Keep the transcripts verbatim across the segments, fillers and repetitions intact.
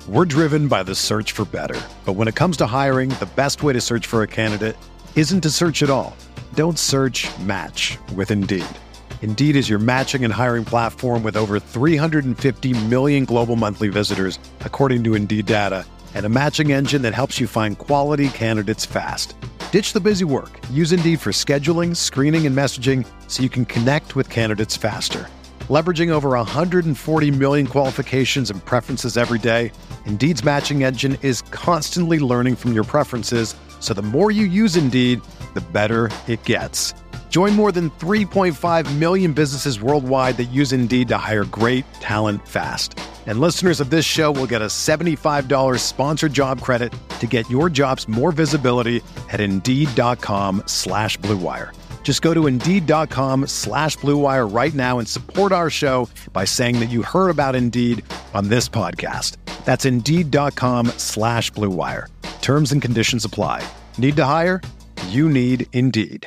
We're driven by the search for better. But when it comes to hiring, the best way to search for a candidate isn't to search at all. Don't search, match with Indeed. Indeed is your matching and hiring platform with over three hundred fifty million global monthly visitors, according to Indeed data, and a matching engine that helps you find quality candidates fast. Ditch the busy work. Use Indeed for scheduling, screening, and messaging so you can connect with candidates faster. Leveraging over one hundred forty million qualifications and preferences every day, Indeed's matching engine is constantly learning from your preferences, so the more you use Indeed, the better it gets. Join more than three point five million businesses worldwide that use Indeed to hire great talent fast. And listeners of this show will get a seventy-five dollars sponsored job credit to get your jobs more visibility at Indeed.com slash Blue Wire. Just go to Indeed.com slash Blue Wire right now and support our show by saying that you heard about Indeed on this podcast. That's Indeed.com slash Blue Wire. Terms and conditions apply. Need to hire? You need Indeed.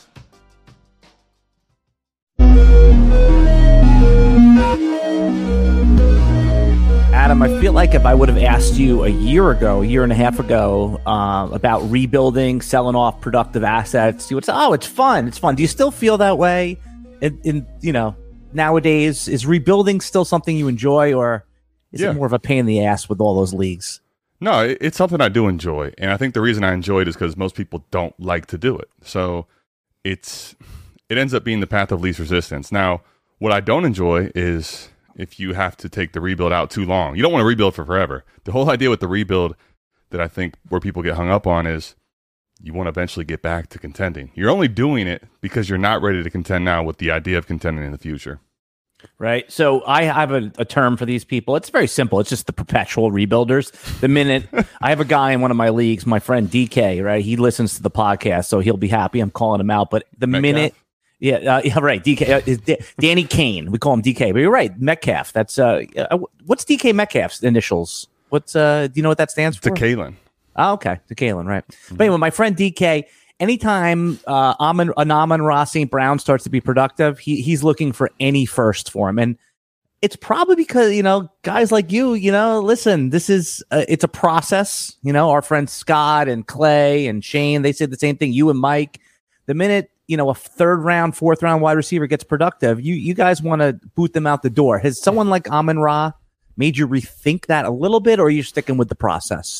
Adam, I feel like if I would have asked you a year ago, a year and a half ago, uh, about rebuilding, selling off productive assets, you would say, "Oh, it's fun. It's fun." Do you still feel that way? In, in you know, nowadays, is rebuilding still something you enjoy, or is yeah. it more of a pain in the ass with all those leagues? No, it, it's something I do enjoy, and I think the reason I enjoy it is because most people don't like to do it. So it's it ends up being the path of least resistance. Now, what I don't enjoy is if you have to take the rebuild out too long. You don't want to rebuild for forever. The whole idea with the rebuild that I think where people get hung up on is you want to eventually get back to contending. You're only doing it because you're not ready to contend now with the idea of contending in the future. Right. So I have a, a term for these people. It's very simple. It's just the perpetual rebuilders. The minute I have a guy in one of my leagues, my friend D K, right? He listens to the podcast, so he'll be happy I'm calling him out. But the Metcalf. minute... Yeah, uh, yeah, right. D K, uh, is D- Danny Kane. We call him D K, but you're right. Metcalf. That's uh, uh what's D K Metcalf's initials? What's uh, do you know what that stands for? DeKalen. Oh, okay, DeKalen, right. Mm-hmm. But anyway, my friend D K. Anytime uh, Amon Amon-Ra Saint Brown starts to be productive, he he's looking for any first for him, and it's probably because you know guys like you, you know, listen, this is uh, it's a process. You know, our friends Scott and Clay and Shane, they said the same thing. You and Mike, the minute you know, a third round, fourth round wide receiver gets productive, you you guys want to boot them out the door. Has someone like Amon-Ra made you rethink that a little bit, or are you sticking with the process?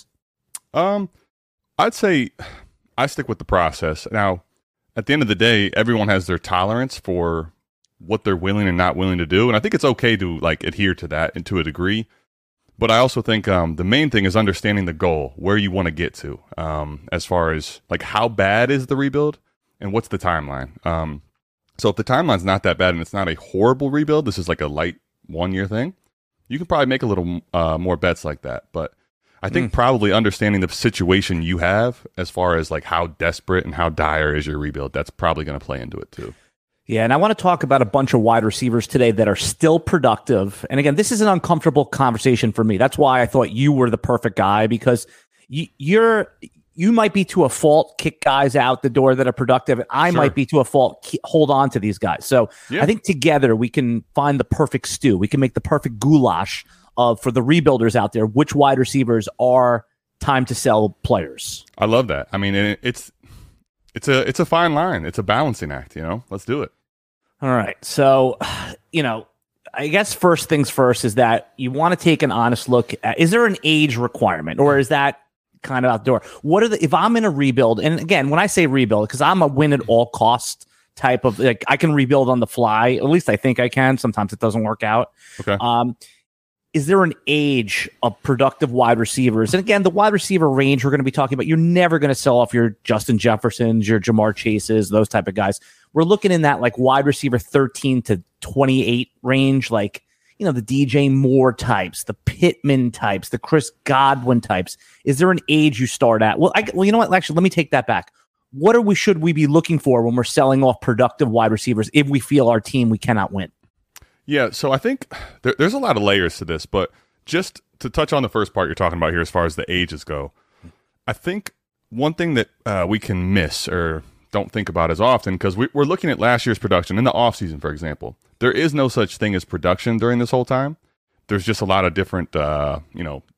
Um, I'd say I stick with the process. Now, at the end of the day, everyone has their tolerance for what they're willing and not willing to do, and I think it's okay to like adhere to that and to a degree. But I also think um, the main thing is understanding the goal, where you want to get to, um, as far as like how bad is the rebuild. And what's the timeline? Um, so if the timeline's not that bad and it's not a horrible rebuild, this is like a light one-year thing, you can probably make a little uh, more bets like that. But I think mm. probably understanding the situation you have as far as like how desperate and how dire is your rebuild, that's probably going to play into it too. Yeah, and I want to talk about a bunch of wide receivers today that are still productive. And again, this is an uncomfortable conversation for me. That's why I thought you were the perfect guy, because you, you're... You might be to a fault kick guys out the door that are productive. And I sure. might be to a fault ki- hold on to these guys. So yeah. I think together we can find the perfect stew. We can make the perfect goulash of for the rebuilders out there. Which wide receivers are time to sell players? I love that. I mean, it, it's it's a it's a fine line. It's a balancing act. You know, let's do it. All right. So, you know, I guess first things first is that you want to take an honest look at, is there an age requirement, or is that kind of outdoor? What are the, if I'm in a rebuild, and again, when I say rebuild, because I'm a win at all cost type of, like, I can rebuild on the fly, at least I think I can. Sometimes it doesn't work out. Okay. Um, is there an age of productive wide receivers? And again, the wide receiver range we're going to be talking about, you're never going to sell off your Justin Jeffersons, your Jamar Chases, those type of guys. We're looking in that like wide receiver thirteen to twenty-eight range, like, you know, the D J Moore types, the Pittman types, the Chris Godwin types. Is there an age you start at? Well, I, well, you know what? Actually, let me take that back. What are we should we be looking for when we're selling off productive wide receivers if we feel our team we cannot win? Yeah, so I think there, there's a lot of layers to this, but just to touch on the first part you're talking about here as far as the ages go, I think one thing that uh, we can miss or don't think about as often, because we, we're looking at last year's production in the offseason, for example. There is no such thing as production during this whole time. There's just a lot of different, uh, you know,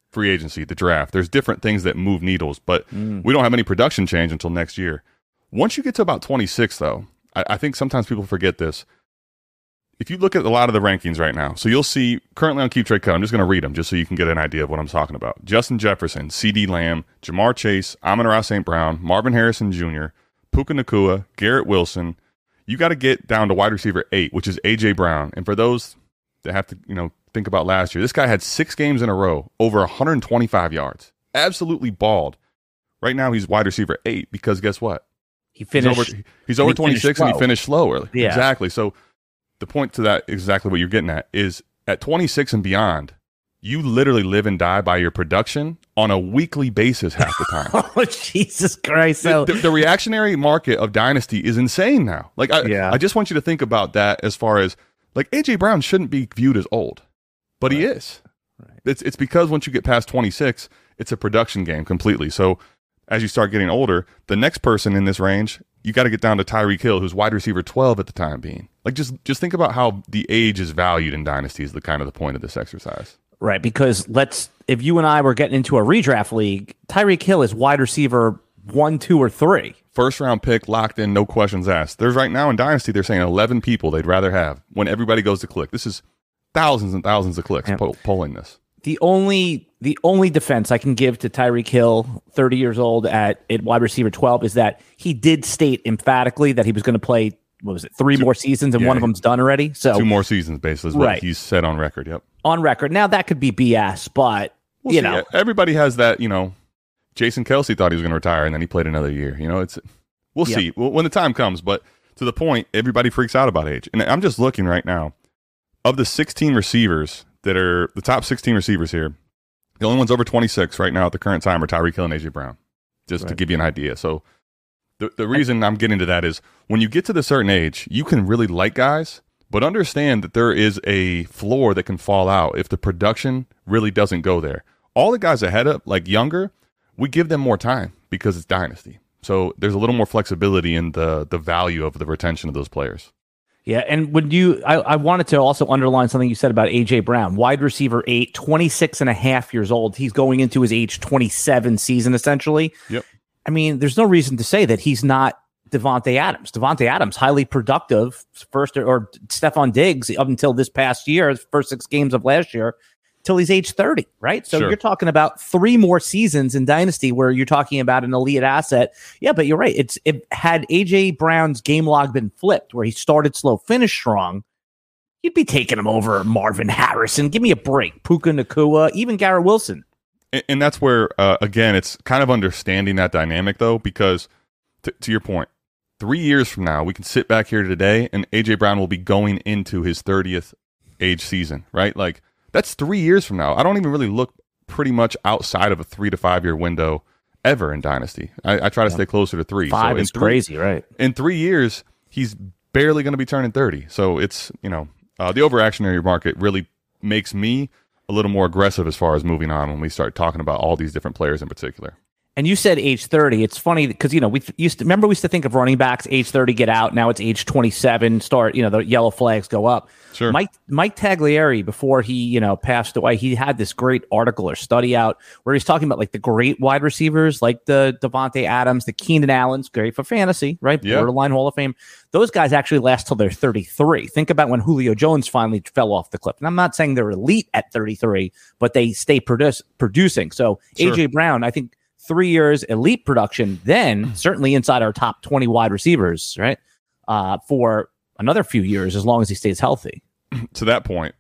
free agency, the draft. There's different things that move needles, but Mm. we don't have any production change until next year. Once you get to about twenty-six, though, I, I think sometimes people forget this. If you look at a lot of the rankings right now, so you'll see currently on Keep Trade Cut, I'm just going to read them just so you can get an idea of what I'm talking about. Justin Jefferson, CeeDee Lamb, Jamar Chase, Amon-Ra Saint Brown, Marvin Harrison Junior, Puka Nacua, Garrett Wilson. You got to get down to wide receiver eight, which is A J Brown. And for those that have to, you know, think about last year, this guy had six games in a row, over one hundred twenty-five yards. Absolutely balled. Right now, he's wide receiver eight because guess what? He finished. He's over, he's over he twenty-six and he finished slow early. Yeah. Exactly. So the point to that, exactly what you're getting at, is at twenty-six and beyond, you literally live and die by your production on a weekly basis half the time. Oh, Jesus Christ. So, the, the, the reactionary market of Dynasty is insane now. Like, I, Yeah. I just want you to think about that as far as, like, A J Brown shouldn't be viewed as old, but he is. Right. It's, it's because once you get past twenty-six, it's a production game completely. So as you start getting older, the next person in this range, you got to get down to Tyreek Hill, who's wide receiver twelve at the time being. Like, just just think about how the age is valued in Dynasty is the kind of the point of this exercise. right. Because let's, if you and I were getting into a redraft league, Tyreek Hill is wide receiver one, two, or three. First round pick, locked in, no questions asked. There's right now in Dynasty, they're saying eleven people they'd rather have when everybody goes to click. This is thousands and thousands of clicks Yep. po- polling this. The only the only defense I can give to Tyreek Hill, thirty years old at, at wide receiver twelve, is that he did state emphatically that he was going to play, what was it, three Two- more seasons, and yeah, one of them's done already. So Two more seasons, basically, is what Right. he's said on record. Yep. on record. Now, that could be B S, but, We'll you see. know. Everybody has that, you know, Jason Kelsey thought he was going to retire, and then he played another year. You know, it's we'll Yep. see well, when the time comes. But to the point, everybody freaks out about age. And I'm just looking right now. Of the sixteen receivers that are the top sixteen receivers here, the only ones over twenty-six right now at the current time are Tyreek Hill and A J Brown, just to Right. give you an idea. So the, the reason I'm getting to that is when you get to the certain age, you can really like guys, but understand that there is a floor that can fall out if the production really doesn't go there. All the guys ahead of, like younger, we give them more time because it's Dynasty. So there's a little more flexibility in the the value of the retention of those players. Yeah, and when you, I, I wanted to also underline something you said about A J Brown, wide receiver eight, twenty-six and a half years old. He's going into his age twenty-seven season, essentially. Yep. I mean, there's no reason to say that he's not Devontae Adams. Devontae Adams, highly productive, first or, or Stephon Diggs up until this past year, first six games of last year, till he's age thirty, right? So Sure. you're talking about three more seasons in Dynasty where you're talking about an elite asset. Yeah, but you're right. It's it had A J Brown's game log been flipped, where he started slow, finished strong, you'd be taking him over Marvin Harrison. Give me a break. Puka Nacua, even Garrett Wilson. And, and that's where, uh, again, it's kind of understanding that dynamic, though, because t- to your point, three years from now, we can sit back here today and A J Brown will be going into his thirtieth age season, right? Like, that's three years from now. I don't even really look pretty much outside of a three to five year window ever in Dynasty. I, I try to stay closer to three. Five so in is three, crazy, right? In three years, he's barely going to be turning thirty. So it's, you know, uh, the overreactionary market really makes me a little more aggressive as far as moving on when we start talking about all these different players in particular. And you said age thirty. It's funny because, you know, we used to remember we used to think of running backs age thirty, get out. Now it's age twenty-seven, start, you know, the yellow flags go up. Sure. Mike Mike Taglieri, before he, you know, passed away, he had this great article or study out where he's talking about like the great wide receivers, like the Devontae Adams, the Keenan Allens, great for fantasy, right? Yeah. Borderline Hall of Fame. Those guys actually last till they're thirty-three. Think about when Julio Jones finally fell off the cliff. And I'm not saying they're elite at thirty-three, but they stay produce, producing. So Sure. A J Brown, I think three years elite production, then certainly inside our top twenty wide receivers, right? Uh, for another few years, as long as he stays healthy. To that point,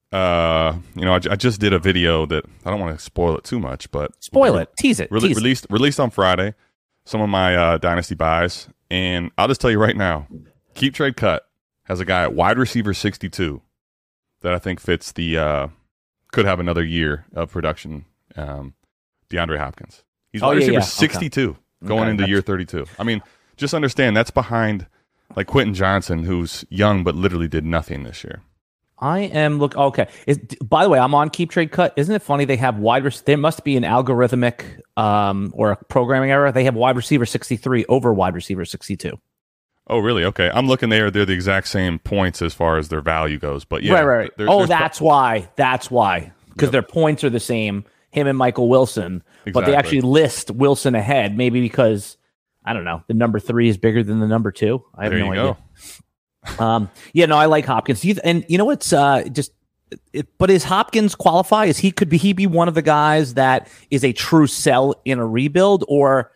uh, you know, I, I just did a video that I don't want to spoil it too much, but Spoil it, tease it, Re- tease it. released released on Friday. Some of my uh, dynasty buys, and I'll just tell you right now, Keep Trade Cut has a guy at wide receiver sixty-two that I think fits the uh, could have another year of production. Um, DeAndre Hopkins, he's Oh, wide yeah, receiver yeah. Okay. sixty-two going Okay, into gotcha. year thirty-two. I mean, just understand that's behind like Quentin Johnson, who's young but literally did nothing this year. I am look okay. Is, by the way, I'm on Keep Trade Cut. Isn't it funny they have wide? Rec- there must be an algorithmic um, or a programming error. They have wide receiver sixty-three over wide receiver sixty-two. Oh, really? Okay. I'm looking there. They're the exact same points as far as their value goes. But yeah. right, right, right. there- oh, there's pro- that's why. That's why. Because Yep. their points are the same. him and Michael Wilson, exactly. But they actually list Wilson ahead, maybe because, I don't know, the number three is bigger than the number two. I have there no you idea. Go. um, yeah, no, I like Hopkins. And you know what's uh, just, it, but is Hopkins qualify? Is he, could be, he be one of the guys that is a true sell in a rebuild, or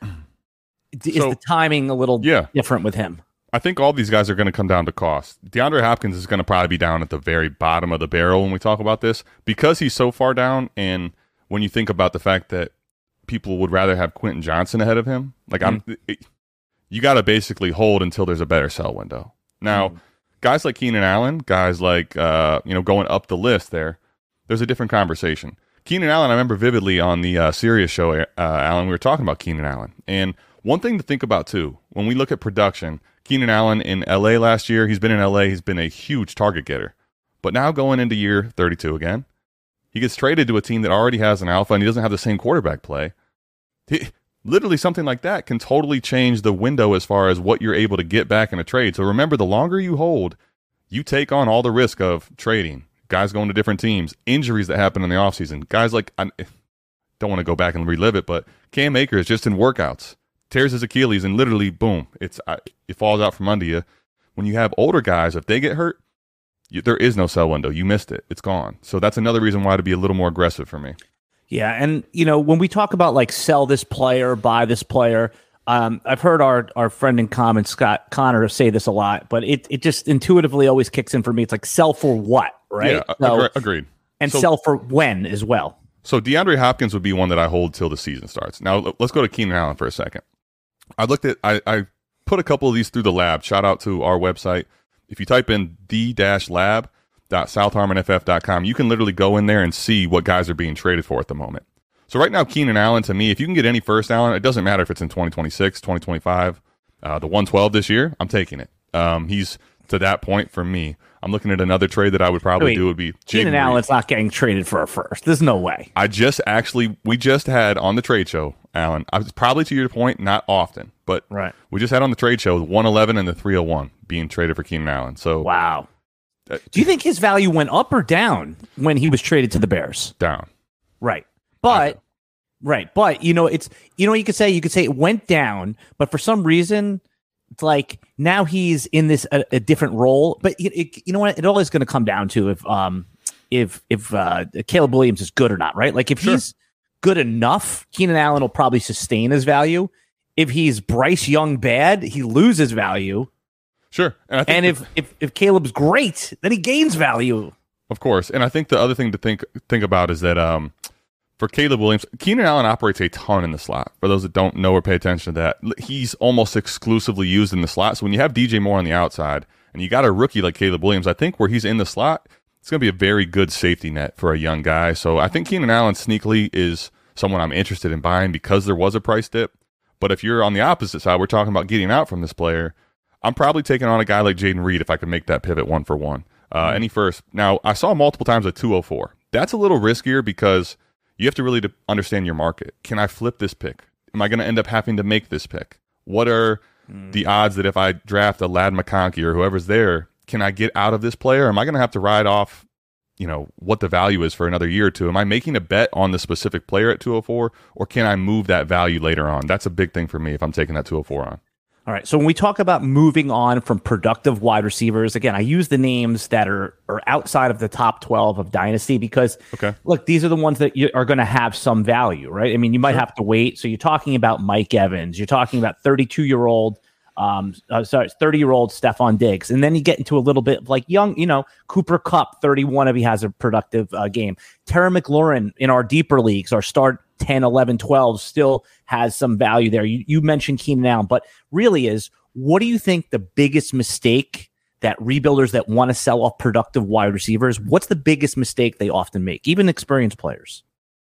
is so, the timing a little yeah. different with him? I think all these guys are going to come down to cost. DeAndre Hopkins is going to probably be down at the very bottom of the barrel when we talk about this because he's so far down. And when you think about the fact that people would rather have Quentin Johnson ahead of him, like mm-hmm. I'm, it, you got to basically hold until there's a better sell window. Now, mm-hmm. guys like Keenan Allen, guys like uh, you know going up the list there, there's a different conversation. Keenan Allen, I remember vividly on the uh, Sirius show, uh, Alan, we were talking about Keenan Allen, and one thing to think about too when we look at production. Keenan Allen in L A last year, he's been in L A, he's been a huge target getter. But now going into year thirty-two again, he gets traded to a team that already has an alpha and he doesn't have the same quarterback play. He, literally something like that can totally change the window as far as what you're able to get back in a trade. So remember, the longer you hold, you take on all the risk of trading, guys going to different teams, injuries that happen in the offseason. Guys like, I don't want to go back and relive it, but Cam Akers just in workouts. Tears his Achilles and literally, boom, it's it falls out from under you. When you have older guys, if they get hurt, you, there is no sell window. You missed it. It's gone. So that's another reason why to be a little more aggressive for me. Yeah, and, you know, when we talk about, like, sell this player, buy this player, um, I've heard our, our friend in common, Scott Connor, say this a lot, but it, it just intuitively always kicks in for me. It's like, sell for what, right? Yeah, so, ag- agreed. And so, sell for when as well. So DeAndre Hopkins would be one that I hold till the season starts. Now, let's go to Keenan Allen for a second. I looked at, I, I put a couple of these through the lab. Shout out to our website. If you type in the lab dot south harmon f f dot com, you can literally go in there and see what guys are being traded for at the moment. So right now, Keenan Allen, to me, if you can get any first Allen, it doesn't matter if it's in twenty twenty-six, twenty twenty-five, uh, the one twelve this year, I'm taking it. Um, he's to that point for me. I'm looking at another trade that I would probably Wait, do would be Keenan Allen's not getting traded for a first. There's no way. I just actually, we just had on the trade show, Alan, I was probably to your point, not often, but right. we just had on the trade show the one eleven and the three oh one being traded for Keenan Allen. So wow. Uh, do you think his value went up or down when he was traded to the Bears? Down. Right. But, right. But, you know, it's, you know what you could say? You could say it went down, but for some reason, it's like now he's in this a, a different role. But it, it, you know what? It all is going to come down to if um if if uh, Caleb Williams is good or not, right? Like if sure. he's good enough, Keenan Allen will probably sustain his value. If he's Bryce Young bad, he loses value. Sure. And, I think and if, the, if if Caleb's great, then he gains value. Of course. And I think the other thing to think think about is that um for Caleb Williams, Keenan Allen operates a ton in the slot. For those that don't know or pay attention to that, he's almost exclusively used in the slot. So when you have D J Moore on the outside and you got a rookie like Caleb Williams, I think where he's in the slot, it's going to be a very good safety net for a young guy. So I think Keenan Allen sneakily is someone I'm interested in buying because there was a price dip. But if you're on the opposite side, we're talking about getting out from this player, I'm probably taking on a guy like Jaden Reed if I could make that pivot one for one. Uh, any first. Now, I saw multiple times at two oh four. That's a little riskier because you have to really understand your market. Can I flip this pick? Am I going to end up having to make this pick? What are mm. the odds that if I draft a Ladd McConkey or whoever's there, can I get out of this player? Am I going to have to ride off, you know, what the value is for another year or two? Am I making a bet on the specific player at two oh four, or can I move that value later on? That's a big thing for me if I'm taking that two oh four on. All right. So when we talk about moving on from productive wide receivers, again, I use the names that are, are outside of the top twelve of Dynasty because, okay. look, these are the ones that you are going to have some value, right? I mean, you might sure. have to wait. So you're talking about Mike Evans. You're talking about thirty-two-year-old, um, uh, sorry, thirty-year-old Stephon Diggs. And then you get into a little bit of like young, you know, Cooper Kupp, thirty-one if he has a productive uh, game. Terry McLaurin in our deeper leagues, our start ten, eleven, twelve still has some value there. You, you mentioned Keenan Allen, but really is, what do you think the biggest mistake that rebuilders that want to sell off productive wide receivers, what's the biggest mistake they often make, even experienced players?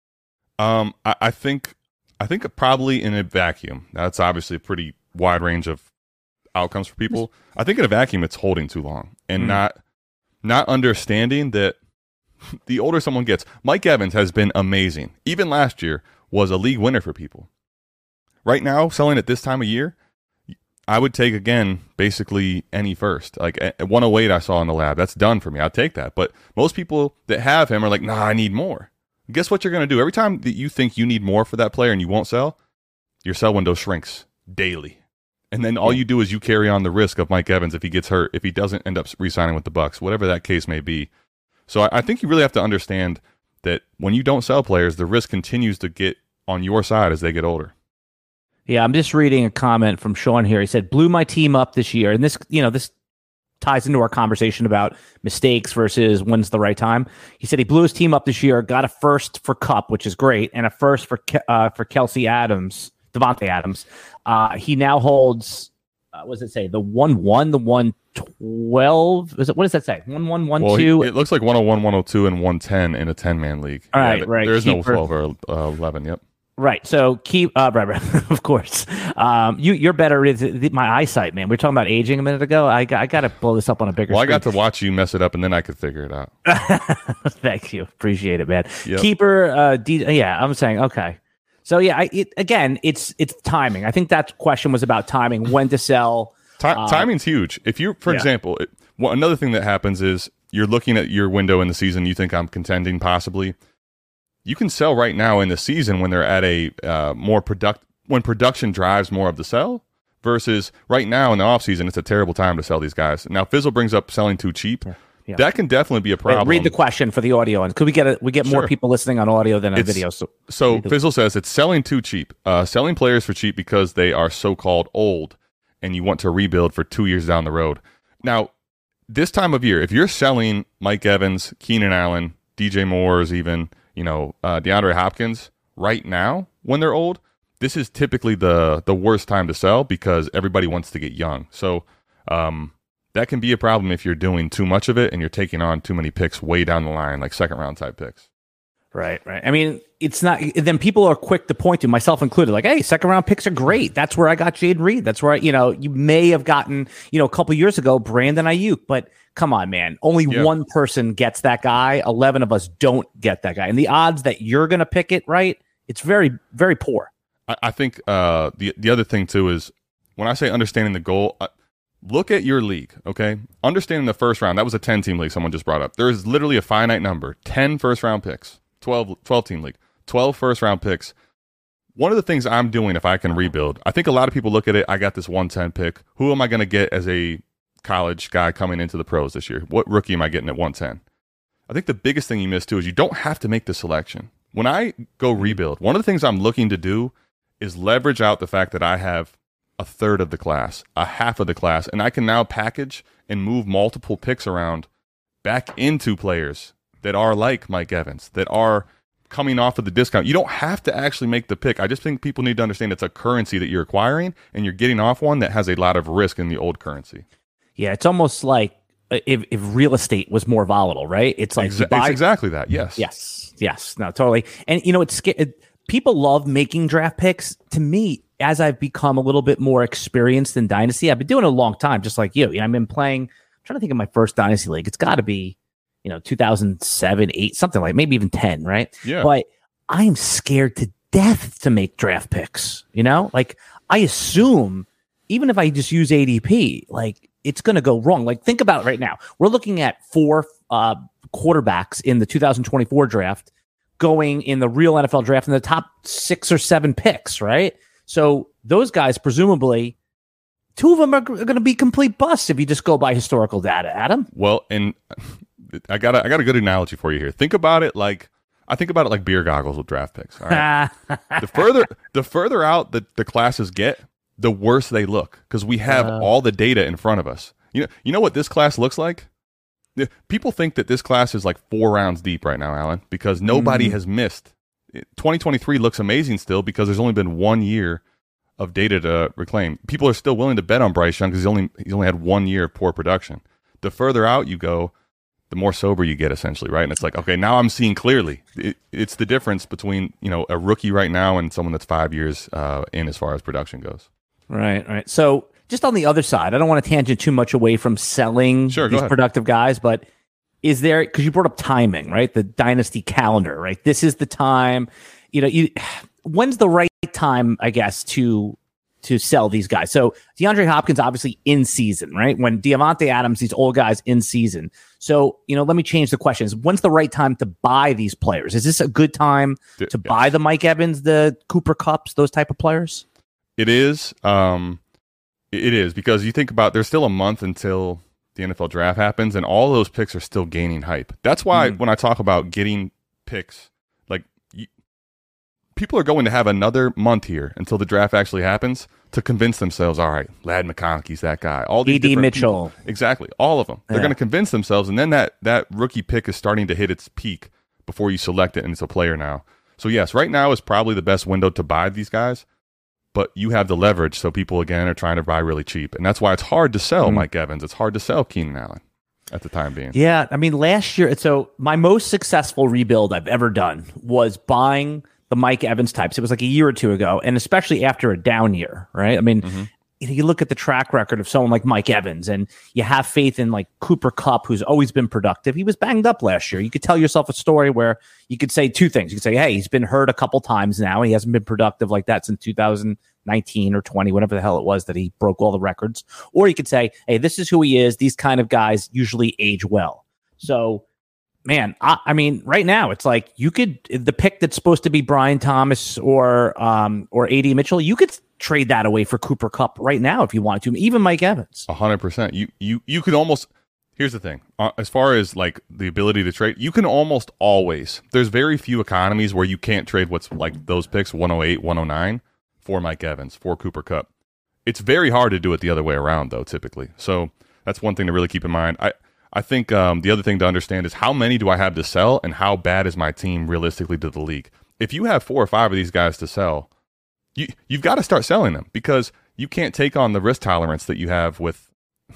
Um, I, I think I think probably in a vacuum. That's obviously a pretty wide range of outcomes for people. I think in a vacuum, it's holding too long and mm. not not understanding that the older someone gets. Mike Evans has been amazing. Even last year was a league winner for people. Right now, selling at this time of year, I would take, again, basically any first. Like at one oh eight I saw in the lab. That's done for me. I'll take that. But most people that have him are like, nah, I need more. guess what you're going to do? Every time that you think you need more for that player and you won't sell, your sell window shrinks daily. And then all you do is you carry on the risk of Mike Evans if he gets hurt, if he doesn't end up re-signing with the Bucks, whatever that case may be. So I, I think you really have to understand that when you don't sell players, the risk continues to get on your side as they get older. Yeah, I'm just reading a comment from Sean here. He said, blew my team up this year. And this, you know, this ties into our conversation about mistakes versus when's the right time. He said he blew his team up this year, got a first for Kupp, which is great, and a first for uh, for Kelsey Adams, Devontae Adams. Uh, he now holds, uh, what does it say? The one one, the one twelve. Is it? What does that say? One one one well, two. He, it looks like one oh one, one oh two, and one ten in a ten man league. All right, yeah, right. There is Keeper. no twelve or uh, eleven. Yep. Right. So keep, uh, right, right, of course. Um, you, you're better with my eyesight, man. We were talking about aging a minute ago. I, I got to blow this up on a bigger well, screen. I got to watch you mess it up, and then I could figure it out. Thank you. Appreciate it, man. Yep. Keeper, uh, D, yeah, I'm saying, okay. So, yeah, I, it, again, it's it's timing. I think that question was about timing, when to sell. Ti- uh, timing's huge. If you, for yeah. example, it, well, another thing that happens is you're looking at your window in the season, you think I'm contending possibly. You can sell right now in the season when they're at a uh, more product when production drives more of the sell versus right now in the offseason, it's a terrible time to sell these guys. Now, Fizzle brings up selling too cheap. Yeah. Yeah. That can definitely be a problem. Wait, read the question for the audio. And could we get a, we get more Sure. people listening on audio than on It's- video? So, So Fizzle says it's selling too cheap. Uh, selling players for cheap because they are so-called old and you want to rebuild for two years down the road. Now, this time of year, if you're selling Mike Evans, Keenan Allen, D J Moores even, you know, uh, DeAndre Hopkins right now when they're old, this is typically the the worst time to sell because everybody wants to get young. So um, that can be a problem if you're doing too much of it and you're taking on too many picks way down the line, like second round type picks. Right, right. I mean, it's not. Then people are quick to point to, myself included, like, "Hey, second round picks are great. That's where I got Jade Reed. That's where I, you know, you may have gotten, you know, a couple years ago, Brandon Ayuk. But come on, man, only Yeah. one person gets that guy. Eleven of us don't get that guy, and the odds that you're going to pick it right, it's very, very poor. I, I think uh, the the other thing too is when I say understanding the goal. Uh, Look at your league, okay? Understanding the first round, that was a ten-team league someone just brought up. There is literally a finite number, ten first-round picks, twelve, twelve-team league, twelve first-round picks. One of the things I'm doing if I can rebuild, I think a lot of people look at it, I got this one ten pick. Who am I going to get as a college guy coming into the pros this year? What rookie am I getting at one ten? I think the biggest thing you miss, too, is you don't have to make the selection. When I go rebuild, one of the things I'm looking to do is leverage out the fact that I have a third of the class, a half of the class, and I can now package and move multiple picks around back into players that are like Mike Evans, that are coming off of the discount. You don't have to actually make the pick. I just think people need to understand it's a currency that you're acquiring, and you're getting off one that has a lot of risk in the old currency. Yeah, it's almost like if, if real estate was more volatile, right? It's like Exa- you buy, it's exactly that. Yes. Yes. Yes. No, totally. And, you know, it's it, people love making draft picks. To me, as I've become a little bit more experienced in Dynasty, I've been doing it a long time, just like you. You know, I've been playing, I'm trying to think of my first Dynasty league. It's got to be, you know, two thousand seven, eight, something like maybe even ten, right? Yeah. But I am scared to death to make draft picks, you know? Like, I assume, even if I just use A D P, like, it's going to go wrong. Like, think about it right now. We're looking at four uh, quarterbacks in the two thousand twenty-four draft going in the real N F L draft in the top six or seven picks, right? So those guys, presumably, two of them are, are going to be complete busts if you just go by historical data, Adam. Well, and I got a, I got a good analogy for you here. Think about it like I think about it like beer goggles with draft picks. All right? the further the further out the, the classes get, the worse they look because we have uh, all the data in front of us. You know, you know what this class looks like? People think that this class is like four rounds deep right now, Alan, because nobody mm. has missed. twenty twenty-three looks amazing still because there's only been one year of data to reclaim. People are still willing to bet on Bryce Young because he's only he's only had one year of poor production. The further out you go, the more sober you get, essentially, right? And it's like, okay, now I'm seeing clearly. It, it's the difference between, you know, a rookie right now and someone that's five years uh, in as far as production goes. Right, right. So just on the other side, I don't want to tangent too much away from selling sure, these productive guys, but is there, because you brought up timing, right? The dynasty calendar, right? This is the time, you know, you when's the right time, I guess, to to sell these guys. So DeAndre Hopkins, obviously in season, right? When Devontae Adams, these old guys in season. So, you know, let me change the questions. When's the right time to buy these players? Is this a good time to yes. buy the Mike Evans, the Cooper Kupps, those type of players? It is. Um, it is because you think about there's still a month until the N F L draft happens, and all those picks are still gaining hype. That's why mm. when I talk about getting picks, like you, people are going to have another month here until the draft actually happens to convince themselves, all right, Ladd McConkey's that guy. All these E D Mitchell. People, exactly. All of them. They're yeah. going to convince themselves, and then that, that rookie pick is starting to hit its peak before you select it, and it's a player now. So, yes, right now is probably the best window to buy these guys, but you have the leverage, so people, again, are trying to buy really cheap. And that's why it's hard to sell mm. Mike Evans. It's hard to sell Keenan Allen at the time being. Yeah, I mean, last year, so my most successful rebuild I've ever done was buying the Mike Evans types. It was like a year or two ago, and especially after a down year, right? I mean, mm-hmm. you look at the track record of someone like Mike Evans, and you have faith in like Cooper Kupp, who's always been productive. He was banged up last year. You could tell yourself a story where you could say two things. You could say, hey, he's been hurt a couple times now, and he hasn't been productive like that since two thousand nineteen or twenty, whatever the hell it was that he broke all the records. Or you could say, hey, this is who he is. These kind of guys usually age well. So, man, I, I mean, right now it's like you could the pick that's supposed to be Brian Thomas or um or A D Mitchell, you could trade that away for Cooper Kupp right now if you wanted to, even Mike Evans. A hundred percent. You you you could almost. Here's the thing: uh, as far as like the ability to trade, you can almost always. There's very few economies where you can't trade what's like those picks one oh eight, one oh nine for Mike Evans, for Cooper Kupp. It's very hard to do it the other way around, though. Typically, so that's one thing to really keep in mind. I. I think um, the other thing to understand is how many do I have to sell and how bad is my team realistically to the league? If you have four or five of these guys to sell, you, you've got to start selling them because you can't take on the risk tolerance that you have with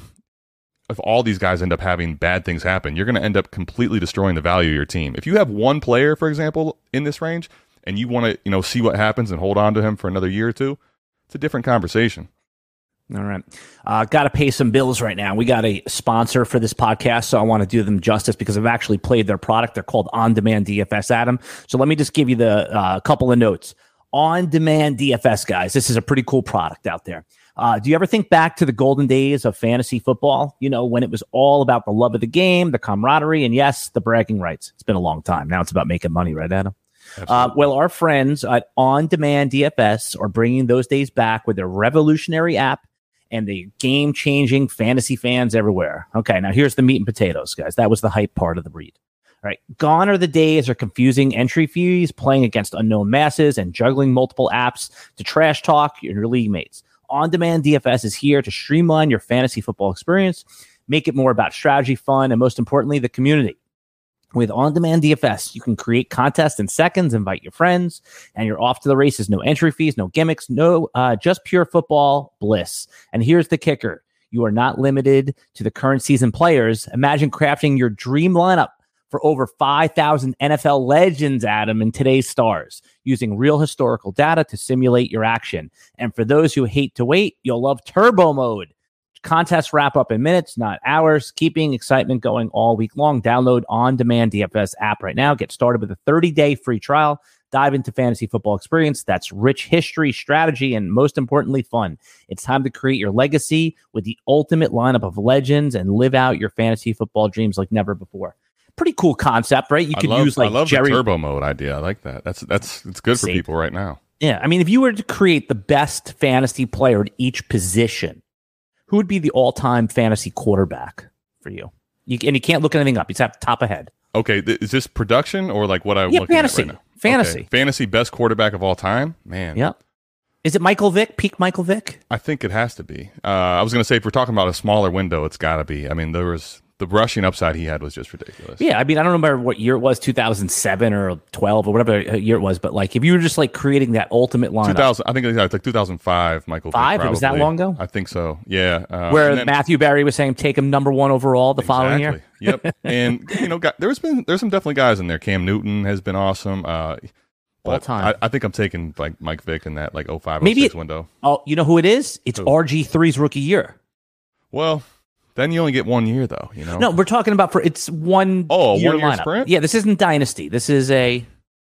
if all these guys end up having bad things happen. You're going to end up completely destroying the value of your team. If you have one player, for example, in this range and you want to you know see what happens and hold on to him for another year or two, it's a different conversation. All right. Uh, got to pay some bills right now. We got a sponsor for this podcast, so I want to do them justice because I've actually played their product. They're called On Demand D F S, Adam. So let me just give you the uh, couple of notes. On Demand D F S, guys, this is a pretty cool product out there. Uh, do you ever think back to the golden days of fantasy football? You know, when it was all about the love of the game, the camaraderie, and yes, the bragging rights. It's been a long time. Now it's about making money, right, Adam? Uh, well, our friends at On Demand D F S are bringing those days back with their revolutionary app and the game-changing fantasy fans everywhere. Okay, now here's the meat and potatoes, guys. That was the hype part of the read. All right, gone are the days of confusing entry fees, playing against unknown masses, and juggling multiple apps to trash talk your league mates. On-Demand D F S is here to streamline your fantasy football experience, make it more about strategy, fun, and most importantly, the community. With On-Demand D F S, you can create contests in seconds, invite your friends, and you're off to the races. No entry fees, no gimmicks, no uh, just pure football bliss. And here's the kicker. You are not limited to the current season players. Imagine crafting your dream lineup for over five thousand N F L legends, Adam, and today's stars, using real historical data to simulate your action. And for those who hate to wait, you'll love Turbo Mode. Contests wrap up in minutes, not hours, keeping excitement going all week long. Download On Demand D F S app right now. Get started with a thirty-day free trial. Dive into fantasy football experience that's rich history, strategy, and most importantly, fun. It's time to create your legacy with the ultimate lineup of legends and live out your fantasy football dreams like never before. Pretty cool concept, right? You could I love, use like I love Jerry the turbo mode idea. I like that. That's that's it's good for Safe. people right now. Yeah, I mean, if you were to create the best fantasy player at each position, who would be the all-time fantasy quarterback for you? you? And you can't look anything up. You just have to top ahead. Okay, th- is this production or like what I'm yeah, looking fantasy. at right now? Fantasy. Okay. Fantasy best quarterback of all time? Man. Yep. Is it Michael Vick? Peak Michael Vick? I think it has to be. Uh, I was going to say, if we're talking about a smaller window, it's got to be. I mean, there was the rushing upside he had was just ridiculous. Yeah, I mean, I don't remember what year it was, two thousand seven or twelve or whatever year it was, but like if you were just like creating that ultimate lineup. two thousand, I think it was like two thousand five, Michael Five? Vick, It was that long ago? I think so, yeah. Uh, Where then, Matthew Berry was saying take him number one overall the exactly. following year? Yep. And, you know, got, there's been there's some definitely guys in there. Cam Newton has been awesome. Uh, All time. I, I think I'm taking like Mike Vick in that like oh five, Maybe oh six it, window. Oh, you know who it is? It's who? R G three's rookie year. Well, then you only get one year, though. You know. No, we're talking about for it's one. Oh, year one year lineup. sprint. Yeah, this isn't Dynasty. This is a.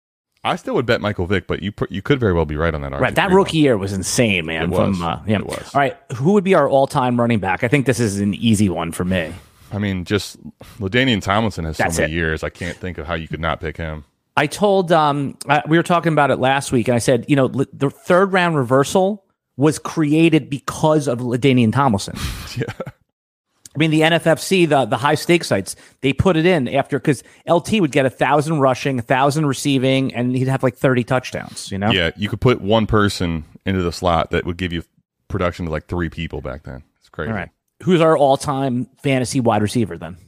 I still would bet Michael Vick, but you pr- you could very well be right on that argument. Right, that rookie year was insane, man. It was. From, uh, yeah. It was. All right, who would be our all-time running back? I think this is an easy one for me. I mean, just LaDainian Tomlinson has That's so many it. years. I can't think of how you could not pick him. I told um, I, we were talking about it last week, and I said, you know, l- the third round reversal was created because of LaDainian Tomlinson. Yeah. I mean, the N F F C, the the high stakes sites, they put it in after because L T would get a thousand rushing, a thousand receiving, and he'd have like thirty touchdowns. You know? Yeah, you could put one person into the slot that would give you production to like three people back then. It's crazy. All right, who's our all-time fantasy wide receiver then?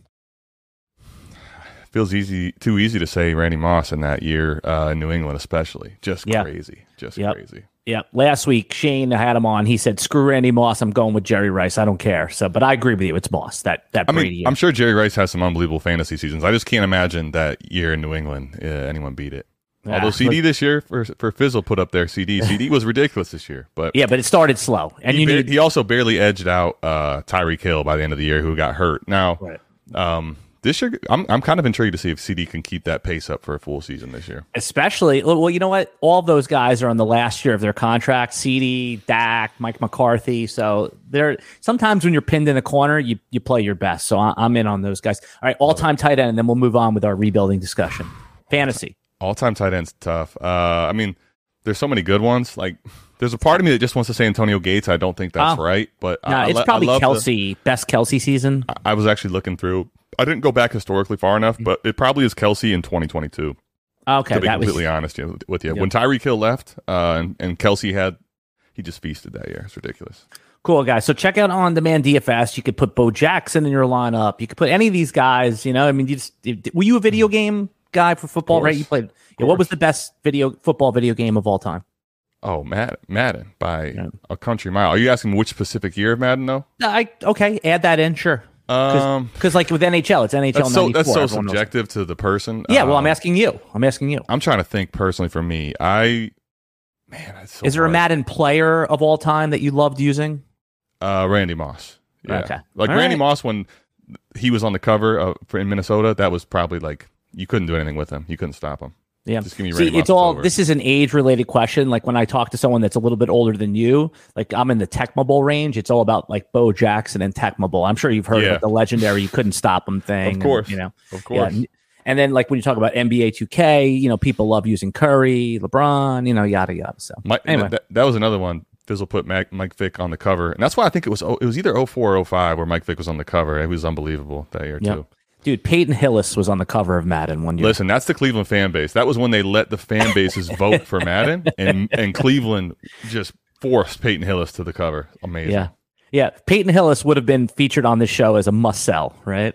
Feels easy, too easy to say Randy Moss in that year uh, in New England, especially. Just Yeah. crazy, just Yep. crazy. Yeah, last week Shane had him on. He said, "Screw Randy Moss. I'm going with Jerry Rice. I don't care." So, but I agree with you. It's Moss. That that I Brady mean, year. I'm sure Jerry Rice has some unbelievable fantasy seasons. I just can't imagine that year in New England uh, anyone beat it. Yeah, Although C D look- this year for for Fizzle put up their C D. C D was ridiculous this year, but yeah, but it started slow, and he, you ba- need he also barely edged out uh, Tyreek Hill by the end of the year, who got hurt. Now, Right. um, this year, I'm I'm kind of intrigued to see if C D can keep that pace up for a full season this year. Especially, well, you know what? All of those guys are on the last year of their contract. C D, Dak, Mike McCarthy. So they're sometimes when you're pinned in a corner, you you play your best. So I, I'm in on those guys. All right, all time tight end, and then we'll move on with our rebuilding discussion. Fantasy. All time tight end's tough. Uh, I mean, there's so many good ones. Like, there's a part of me that just wants to say Antonio Gates. I don't think that's Oh. right, but No, I, it's I, probably I love the- Kelsey. Best Kelsey season. I was actually looking through. I didn't go back historically far enough, but it probably is Kelsey in twenty twenty-two. Okay, To be that completely was honest you- with you, Yep. when Tyreek Hill left uh, and, and Kelsey had, he just feasted that year. It's ridiculous. cool, guys. So check out on demand D F S. You could put Bo Jackson in your lineup. You could put any of these guys. You know, I mean, you just were you a video game guy for football? Of course. Right? You played. Yeah, what was the best video football video game of all time? Oh, Madden, Madden by Yeah. a country mile. Are you asking which specific year of Madden though? I okay, add that in, sure. Um, Because like with N H L, it's N H L that's so ninety-four. that's so everyone knows. subjective to the person. Yeah, well, I'm Um, asking you. I'm asking you. I'm trying to think personally for me. I man, that's so Is there a hard. Madden player of all time that you loved using? Uh, Randy Moss. Yeah. Okay. Like All Randy right. Moss when he was on the cover of, for in Minnesota, that was probably like you couldn't do anything with him. You couldn't stop him. Yeah. Just give me See, Randy Moss. it's all. over. This is an age-related question. Like when I talk to someone that's a little bit older than you, like I'm in the Tecmo Bowl range. It's all about like Bo Jackson and Tecmo Bowl. I'm sure you've heard Yeah. of the legendary "you couldn't stop him" thing. Of course. and, you know. Of course. Yeah. And then like when you talk about N B A two K, you know, people love using Curry, LeBron, you know, yada yada. So Mike, anyway. that, that was another one. Fizzle put Mac, Mike Vick on the cover, and that's why I think it was it was either oh four or oh five where Mike Vick was on the cover. It was unbelievable that year Yep. too. Dude, Peyton Hillis was on the cover of Madden one year. Listen, that's the Cleveland fan base. That was when they let the fan bases vote for Madden, and and Cleveland just forced Peyton Hillis to the cover. Amazing. Yeah. Yeah. Peyton Hillis would have been featured on this show as a must sell, right?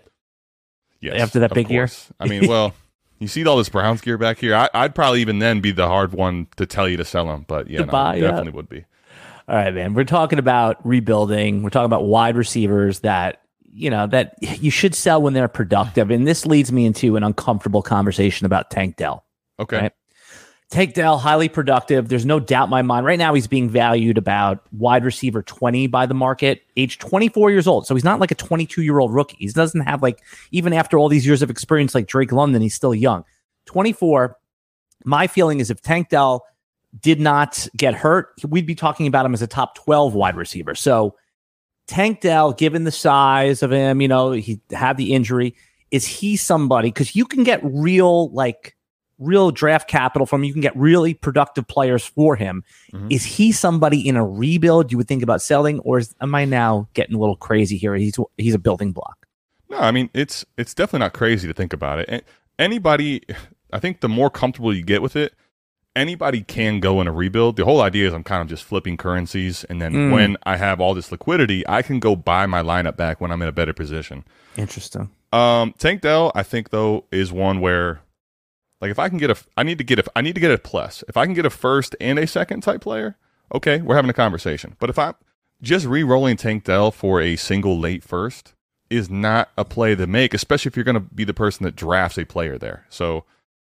Yes, After that of big year? course. I mean, well, you see all this Browns gear back here. I, I'd probably even then be the hard one to tell you to sell them, but yeah, To no, buy, yeah. definitely would be. All right, man. We're talking about rebuilding. We're talking about wide receivers that, you know, that you should sell when they're productive. And this leads me into an uncomfortable conversation about Tank Dell. Okay. Right. Tank Dell, highly productive. There's no doubt in my mind. Right now, he's being valued about wide receiver twenty by the market, age twenty-four years old. So he's not like a twenty-two-year-old rookie. He doesn't have like, even after all these years of experience like Drake London, he's still young. twenty-four. My feeling is if Tank Dell did not get hurt, we'd be talking about him as a top twelve wide receiver. So Tank Dell, given the size of him, you know, he had the injury. Is he somebody? Because you can get real, like, real draft capital from him. You can get really productive players for him. Mhm. Is he somebody in a rebuild you would think about selling, or is, am I now getting a little crazy here? He's he's a building block. No, I mean it's it's definitely not crazy to think about it. And anybody, I think the more comfortable you get with it, anybody can go in a rebuild. The whole idea is I'm kind of just flipping currencies, and then Mm. when I have all this liquidity, I can go buy my lineup back when I'm in a better position. Interesting. Um, Tank Dell, I think though, is one where, like, if I can get a, I need to get a, I need to get a plus. If I can get a first and a second type player, okay, we're having a conversation. But if I'm just re-rolling Tank Dell for a single late first is not a play to make, especially if you're going to be the person that drafts a player there. So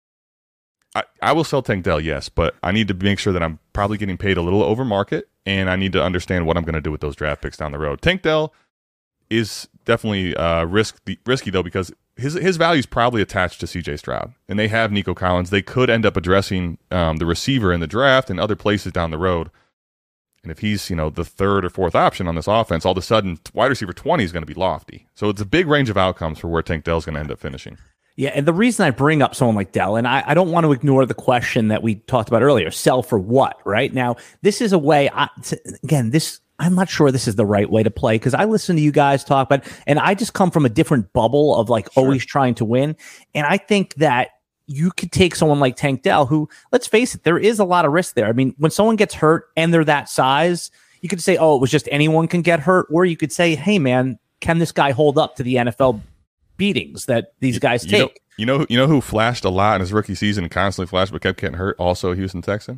I, I will sell Tank Dell, yes, but I need to make sure that I'm probably getting paid a little over market, and I need to understand what I'm going to do with those draft picks down the road. Tank Dell is definitely uh, risk risky though, because his his value is probably attached to C J Stroud, and they have Nico Collins. They could end up addressing um, the receiver in the draft and other places down the road. And if he's, you know, the third or fourth option on this offense, all of a sudden wide receiver twenty is going to be lofty. So it's a big range of outcomes for where Tank Dell's going to end up finishing. Yeah, and the reason I bring up someone like Dell, and I, I don't want to ignore the question that we talked about earlier, sell for what, right? Now, this is a way, I, again, this I'm not sure this is the right way to play because I listen to you guys talk, but and I just come from a different bubble of like sure. always trying to win. And I think that you could take someone like Tank Dell, who, let's face it, there is a lot of risk there. I mean, when someone gets hurt and they're that size, you could say, oh, it was just anyone can get hurt. Or you could say, hey, man, can this guy hold up to the N F L beatings that these guys you take? Know, you know, you know who flashed a lot in his rookie season and constantly flashed but kept getting hurt? Also a Houston Texan?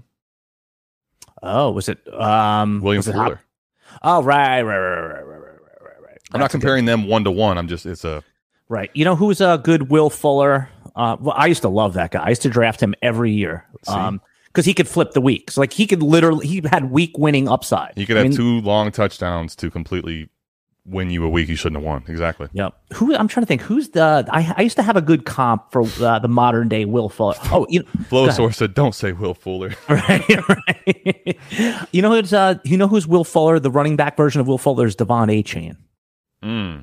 Oh, was it um, William was it Fuller? Hop- oh, right, right, right, right, right, right, right, right. I'm not comparing good. them one to one. I'm just, it's a. Right. You know who's a good Will Fuller? Uh, well, I used to love that guy. I used to draft him every year um, because he could flip the weeks. Like he could literally, he had week winning upside. He could I have mean, two long touchdowns to completely win you a week you shouldn't have won. Exactly. Yep. Who I'm trying to think. Who's the? I, I used to have a good comp for uh, the modern day Will Fuller. Oh, you know, Flowsaur said, "Don't say Will Fuller." Right. Right. You know who's? Uh, you know who's Will Fuller? The running back version of Will Fuller is Devon Achane. Hmm.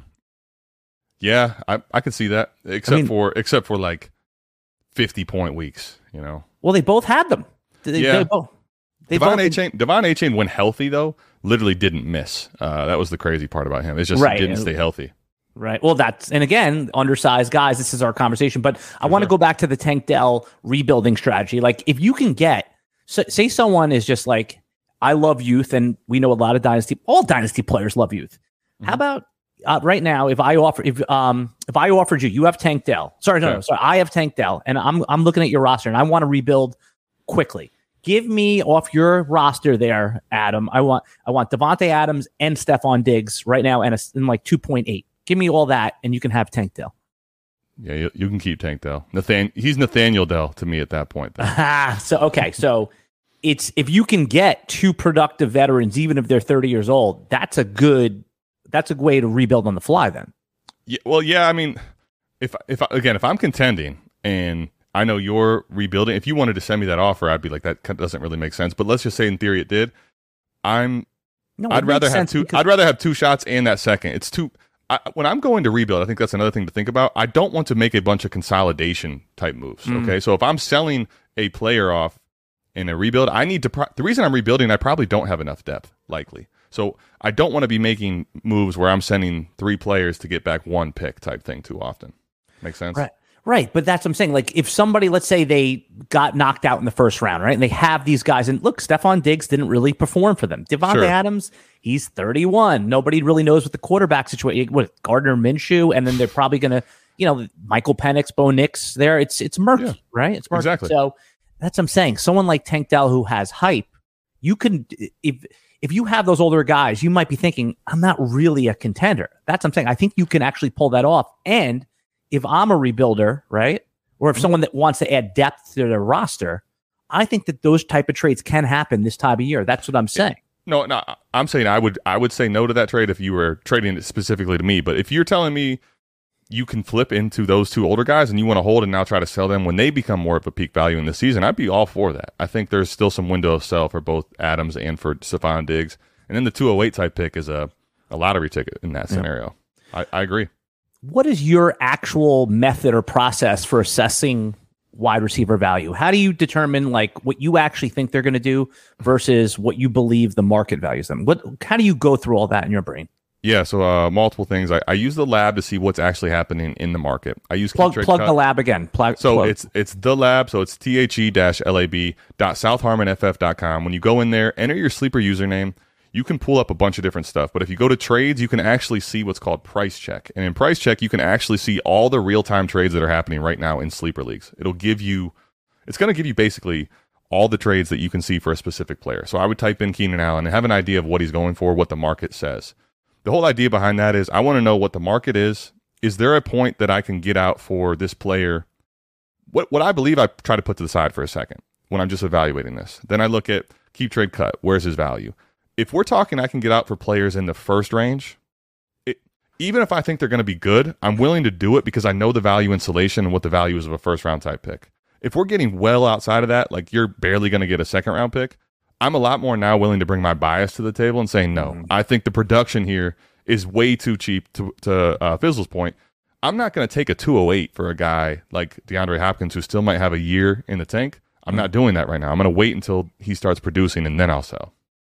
Yeah, I I could see that. Except I mean, for except for like fifty point weeks. You know. Well, they both had them. They, yeah. They both. They Devon both, Achane, Devon Achane, when healthy though, literally didn't miss. Uh, that was the crazy part about him. It's just right. he didn't stay healthy. Right. Well, that's, and again, undersized guys, this is our conversation, but I want to go back to the Tank Dell rebuilding strategy. Like if you can get, so, say someone is just like, I love youth, and we know a lot of dynasty, all dynasty players love youth. Mm-hmm. How about uh, right now, if I offer, if, um, if I offered you, you have Tank Dell, sorry, no, okay. no, sorry, I have Tank Dell, and I'm, I'm looking at your roster and I want to rebuild quickly. Give me off your roster there, Adam. I want I want Devontae Adams and Stephon Diggs right now, and a, in like two point eight. Give me all that, and you can have Tank Dell. Yeah, you, you can keep Tank Dell. Nathan, he's Nathaniel Dell to me at that point. so okay, so it's if you can get two productive veterans, even if they're thirty years old, that's a good that's a way to rebuild on the fly. Then, yeah, well, yeah. I mean, if if again, if I'm contending and I know you're rebuilding. If you wanted to send me that offer, I'd be like, that doesn't really make sense. But let's just say in theory it did. I'm. No, I'd rather have two. I'd rather have two shots and that second. It's too. I, when I'm going to rebuild, I think that's another thing to think about. I don't want to make a bunch of consolidation type moves. Mm. Okay, so if I'm selling a player off in a rebuild, I need to. Pro- the reason I'm rebuilding, I probably don't have enough depth, likely. So I don't want to be making moves where I'm sending three players to get back one pick type thing too often. Make sense? Right. Right, but that's what I'm saying. Like, if somebody, let's say they got knocked out in the first round, right, and they have these guys, and look, Stephon Diggs didn't really perform for them. Devontae sure. Adams, he's thirty-one. Nobody really knows what the quarterback situation. What Gardner Minshew, and then they're probably going to, you know, Michael Penix, Bo Nix. There, it's it's murky, yeah, right? It's murky. Exactly. So that's what I'm saying. Someone like Tank Dell who has hype, you can if if you have those older guys, you might be thinking, I'm not really a contender. That's what I'm saying. I think you can actually pull that off, and if I'm a rebuilder, right, or if someone that wants to add depth to their roster, I think that those type of trades can happen this time of year. That's what I'm saying. No, no, I'm saying I would I would say no to that trade if you were trading it specifically to me. But if you're telling me you can flip into ththose two older guys and you want to hold and now try to sell them when they become more of a peak value in the season, I'd be all for that. I think there's still some window of sell for both Adams and for Stephon Diggs. And then the two oh eight type pick is a, a lottery ticket in that scenario. Yeah. I, I agree. What is your actual method or process for assessing wide receiver value? How do you determine like what you actually think they're going to do versus what you believe the market values them? What, how do you go through all that in your brain? Yeah, so uh, multiple things. I, I use the lab to see what's actually happening in the market. I use plug plug cut. the lab again. Plug, so plug. it's it's the lab. So it's T H E L A B dot south harmon F F dot com. When you go in there, enter your sleeper username. You can pull up a bunch of different stuff. But if you go to trades, you can actually see what's called price check. And in price check, you can actually see all the real time trades that are happening right now in sleeper leagues. It'll give you, it's going to give you basically all the trades that you can see for a specific player. So I would type in Keenan Allen and have an idea of what he's going for, what the market says. The whole idea behind that is I want to know what the market is. Is there a point that I can get out for this player? What what I believe I try to put to the side for a second when I'm just evaluating this. Then I look at keep trade cut. Where's his value? If we're talking I can get out for players in the first range, it, even if I think they're going to be good, I'm willing to do it because I know the value insulation and what the value is of a first round type pick. If we're getting well outside of that, like you're barely going to get a second round pick, I'm a lot more now willing to bring my bias to the table and say, no, mm-hmm. I think the production here is way too cheap. To, to uh, Fizzle's point, I'm not going to take a two oh eight for a guy like DeAndre Hopkins who still might have a year in the tank. I'm mm-hmm. not doing that right now. I'm going to wait until he starts producing and then I'll sell.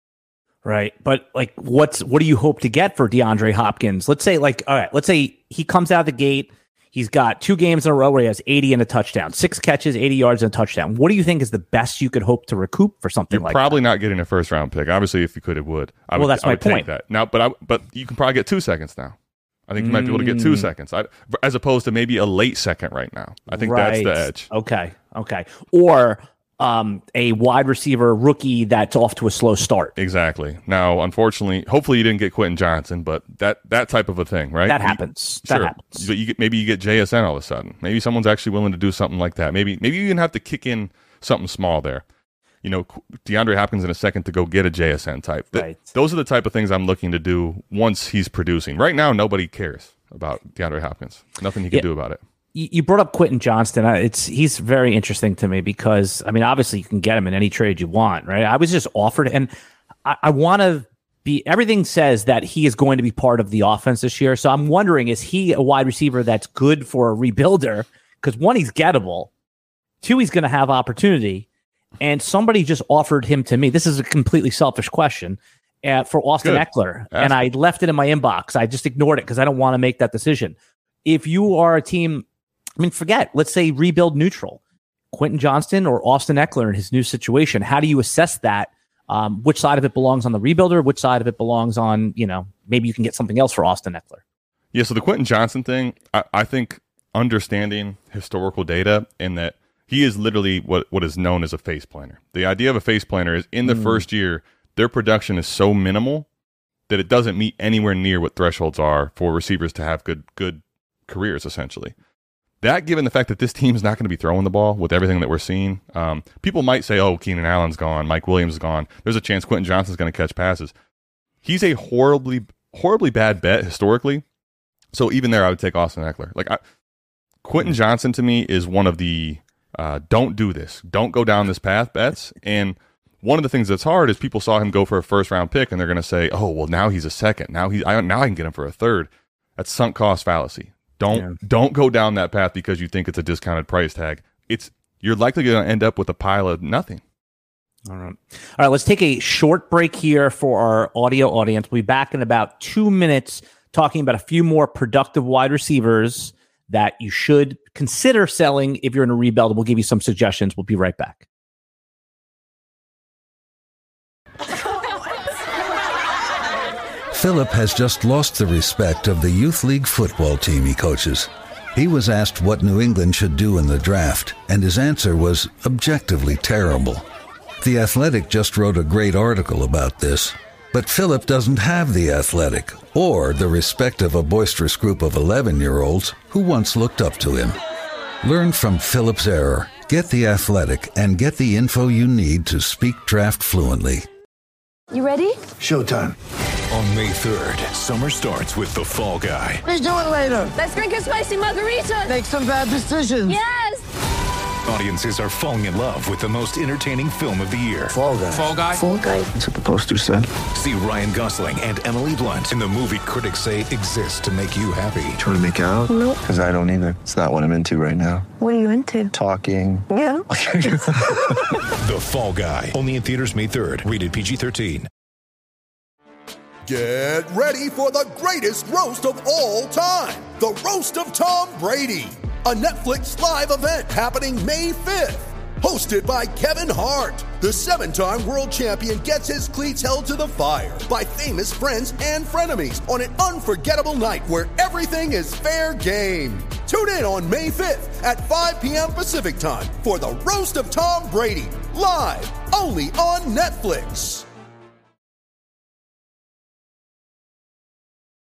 Right. But like, what's, what do you hope to get for DeAndre Hopkins? Let's say like, all right, let's say he comes out of the gate. He's got two games in a row where he has eighty and a touchdown, six catches, eighty yards and a touchdown. What do you think is the best you could hope to recoup for something You're like probably that? not getting a first round pick. Obviously, if you could, it would. I well, would, that's I my would point. Take that. Now, but I, but you can probably get two seconds now. I think you might be able to get two Mm. seconds, I, as opposed to maybe a late second right now. I think Right. that's the edge. Okay. Okay. Or um, a wide receiver rookie that's off to a slow start. Exactly. Now, unfortunately, hopefully you didn't get Quentin Johnson, but that that type of a thing, right? That You- happens. That Sure. happens. But you get, maybe you get J S N all of a sudden. Maybe someone's actually willing to do something like that. Maybe maybe you even have to kick in something small there. You know, DeAndre Hopkins in a second to go get a J S N type. Th- Right. Those are the type of things I'm looking to do once he's producing. Right now, nobody cares about DeAndre Hopkins. Nothing he can Yeah. do about it. You brought up Quentin Johnston. It's he's very interesting to me because I mean, obviously you can get him in any trade you want, right? I was just offered, and I, I want to be. Everything says that he is going to be part of the offense this year. So I'm wondering, is he a wide receiver that's good for a rebuilder? Because one, he's gettable. Two, he's going to have opportunity. And somebody just offered him to me. This is a completely selfish question uh, for Austin Good. Eckler, Ask and I left it in my inbox. I just ignored it because I don't want to make that decision. If you are a team. I mean, forget, let's say rebuild neutral, Quentin Johnston or Austin Eckler in his new situation. How do you assess that? Um, which side of it belongs on the rebuilder? Which side of it belongs on, you know, maybe you can get something else for Austin Eckler. Yeah, so the Quentin Johnson thing, I, I think understanding historical data and that he is literally what, what is known as a face planner. The idea of a face planner is in the mm. first year, their production is so minimal that it doesn't meet anywhere near what thresholds are for receivers to have good good careers, essentially. That, given the fact that this team is not going to be throwing the ball with everything that we're seeing, um, people might say, oh, Keenan Allen's gone, Mike Williams is gone. There's a chance Quentin Johnson's going to catch passes. He's a horribly, horribly bad bet historically. So even there, I would take Austin Eckler. Like I, Quentin Johnson, to me, is one of the uh, don't do this, don't go down this path bets. And one of the things that's hard is people saw him go for a first-round pick, and they're going to say, oh, well, now he's a second. Now, he, I, now I can get him for a third. That's sunk cost fallacy. Don't yeah. don't go down that path because you think it's a discounted price tag. It's you're likely going to end up with a pile of nothing. All right. All right, let's take a short break here for our audio audience. We'll be back in about two minutes talking about a few more productive wide receivers that you should consider selling if you're in a rebuild. We'll give you some suggestions. We'll be right back. Philip has just lost the respect of the youth league football team he coaches. He was asked what New England should do in the draft, and his answer was objectively terrible. The Athletic just wrote a great article about this, but Philip doesn't have the Athletic or the respect of a boisterous group of eleven-year-olds who once looked up to him. Learn from Philip's error, get the Athletic, and get the info you need to speak draft fluently. You ready? Showtime. On May third, summer starts with The Fall Guy. Let's do it later. Let's drink a spicy margarita. Make some bad decisions. Yes. Audiences are falling in love with the most entertaining film of the year. Fall Guy. Fall Guy? Fall Guy. That's what the poster said. See Ryan Gosling and Emily Blunt in the movie critics say exists to make you happy. Trying to make it out? Nope. Because I don't either. It's not what I'm into right now. What are you into? Talking. Yeah. The Fall Guy. Only in theaters May third. Rated P G thirteen. Get ready for the greatest roast of all time. The Roast of Tom Brady. A Netflix live event happening May fifth. Hosted by Kevin Hart. The seven-time world champion gets his cleats held to the fire by famous friends and frenemies on an unforgettable night where everything is fair game. Tune in on May fifth at five p.m. Pacific time for the Roast of Tom Brady. Live only on Netflix.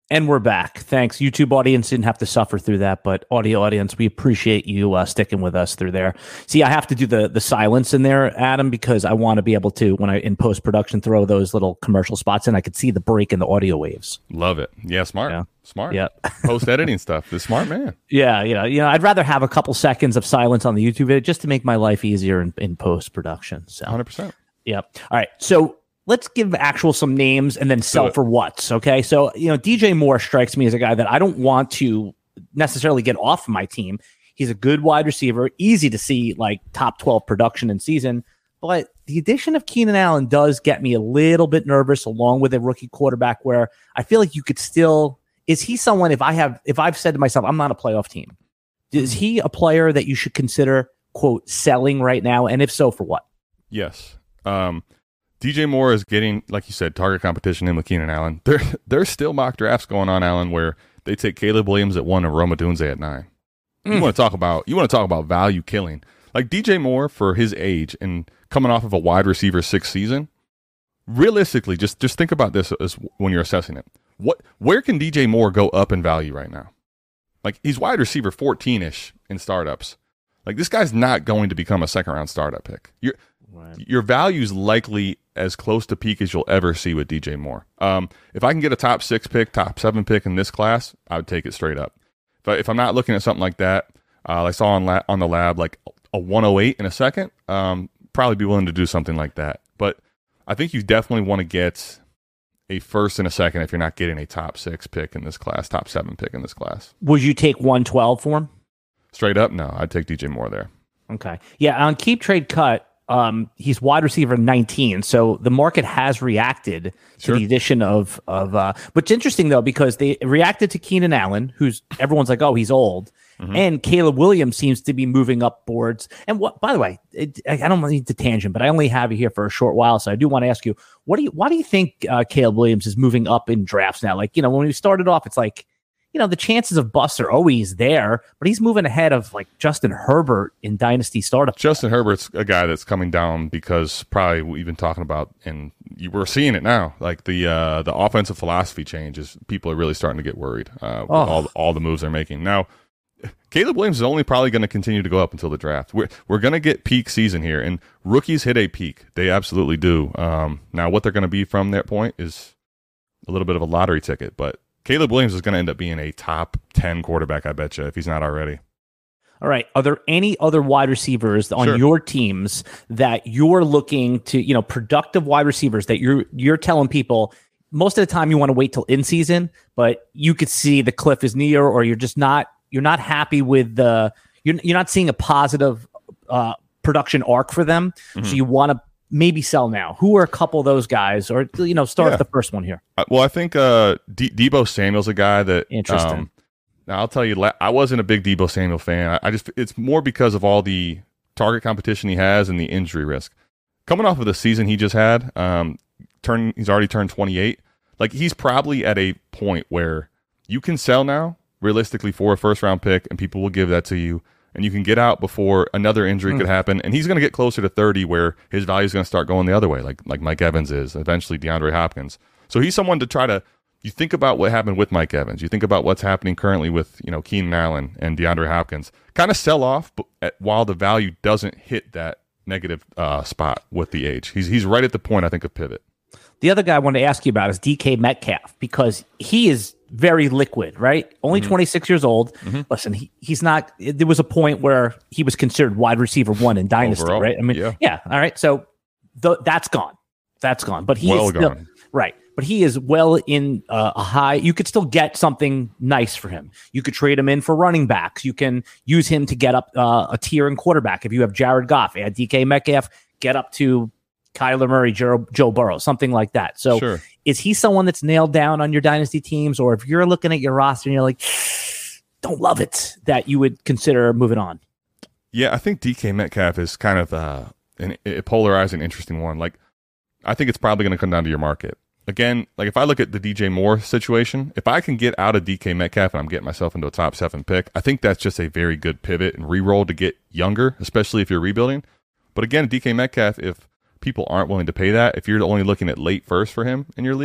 And we're back. Thanks. YouTube audience didn't have to suffer through that, but audio audience, we appreciate you uh, sticking with us through there. See, I have to do the the silence in there, Adam, because I want to be able to, when I in post production, throw those little commercial spots in. I could see the break in the audio waves. Love it. Yeah, smart. Yeah. Smart. Yeah. Post editing stuff. The smart man. Yeah, yeah, you know, I'd rather have a couple seconds of silence on the YouTube video just to make my life easier in, in post production. So, one hundred percent. Yep. All right. So let's give actual some names and then sell for what's okay. So, you know, D J Moore strikes me as a guy that I don't want to necessarily get off my team. He's a good wide receiver, easy to see like top twelve production in season. But the addition of Keenan Allen does get me a little bit nervous, along with a rookie quarterback, where I feel like you could still. Is he someone, if I have, if I've said to myself, I'm not a playoff team, is he a player that you should consider, quote, selling right now? And if so, for what? Yes. Um, D J Moore is getting, like you said, target competition in with Keenan Allen. There, there's still mock drafts going on, Allen, where they take Caleb Williams at one and Rome Odunze at nine. Mm. You want to talk about, you want to talk about value killing. Like D J Moore, for his age and coming off of a wide receiver sixth season, realistically, just just think about this as when you're assessing it. What, where can D J Moore go up in value right now? Like, he's wide receiver fourteen-ish in startups. Like, this guy's not going to become a second-round startup pick. Your right. your value's likely as close to peak as you'll ever see with D J Moore. Um, if I can get a top six pick, top seven pick in this class, I would take it straight up. If, I, if I'm not looking at something like that, uh, I saw on, la- on the lab, like a one oh eight in a second, um, probably be willing to do something like that. But I think you definitely want to get a first and a second if you're not getting a top six pick in this class, top seven pick in this class. Would you take one twelve for him? Straight up, no. I'd take D J Moore there. Okay. Yeah, on Keep Trade Cut, um, he's wide receiver nineteen, so the market has reacted sure. to the addition of of. Uh, what's interesting though, because they reacted to Keenan Allen, who's everyone's like, oh, he's old, mm-hmm. and Caleb Williams seems to be moving up boards. And what, by the way, it, I don't need to tangent, but I only have you here for a short while, so I do want to ask you, what do you, why do you think uh, Caleb Williams is moving up in drafts now? Like, you know, when we started off, it's like, you know, the chances of bust are always there, but he's moving ahead of like Justin Herbert in Dynasty startup. Justin Herbert's a guy that's coming down because probably we've been talking about, and you, we're seeing it now. Like the uh, the offensive philosophy changes, people are really starting to get worried uh, with oh. all all the moves they're making now. Caleb Williams is only probably going to continue to go up until the draft. We're we're going to get peak season here, and rookies hit a peak. They absolutely do. Um, now, what they're going to be from that point is a little bit of a lottery ticket, but Caleb Williams is going to end up being a top ten quarterback, I bet you, if he's not already. All right. Are there any other wide receivers on sure. your teams that you're looking to, you know, productive wide receivers that you're you're telling people most of the time you want to wait till in season, but you could see the cliff is near, or you're just not you're not happy with the you're you're not seeing a positive uh, production arc for them, mm-hmm. so you want to maybe sell now? Who are a couple of those guys, or you know, start yeah. with the first one here? Uh, well, I think uh, D- Debo Samuel's a guy that interesting. Um, now I'll tell you, I wasn't a big Debo Samuel fan. I, I just it's more because of all the target competition he has and the injury risk. Coming off of the season he just had, um, turn he's already turned twenty-eight. Like he's probably at a point where you can sell now, realistically, for a first round pick, and people will give that to you. And you can get out before another injury mm. could happen. And he's going to get closer to thirty where his value is going to start going the other way, like like Mike Evans is, eventually DeAndre Hopkins. So he's someone to try to, you think about what happened with Mike Evans. You think about what's happening currently with, you know, Keenan Allen and DeAndre Hopkins. Kind of sell off but at, while the value doesn't hit that negative uh, spot with the age. He's he's right at the point, I think, of pivot. The other guy I wanted to ask you about is D K Metcalf, because he is very liquid, right? Only mm-hmm. twenty-six years old. Mm-hmm. Listen, he, he's not, there was a point where he was considered wide receiver one in Dynasty, Overall, right? I mean, yeah. yeah. All right. So th- that's gone. That's gone. But he well is still, gone. right. But he is well in uh, a high. You could still get something nice for him. You could trade him in for running backs. You can use him to get up uh, a tier in quarterback. If you have Jared Goff, add D K Metcalf, get up to Kyler Murray, Joe, Joe Burrow, something like that. So sure. Is he someone that's nailed down on your dynasty teams? Or if you're looking at your roster and you're like, don't love it, that you would consider moving on? Yeah, I think D K Metcalf is kind of uh, an, a polarizing, interesting one. Like, I think it's probably going to come down to your market. Again, like if I look at the D J Moore situation, if I can get out of D K Metcalf and I'm getting myself into a top seven pick, I think that's just a very good pivot and re-roll to get younger, especially if you're rebuilding. But again, D K Metcalf, if people aren't willing to pay that, if you're only looking at late first for him in your league,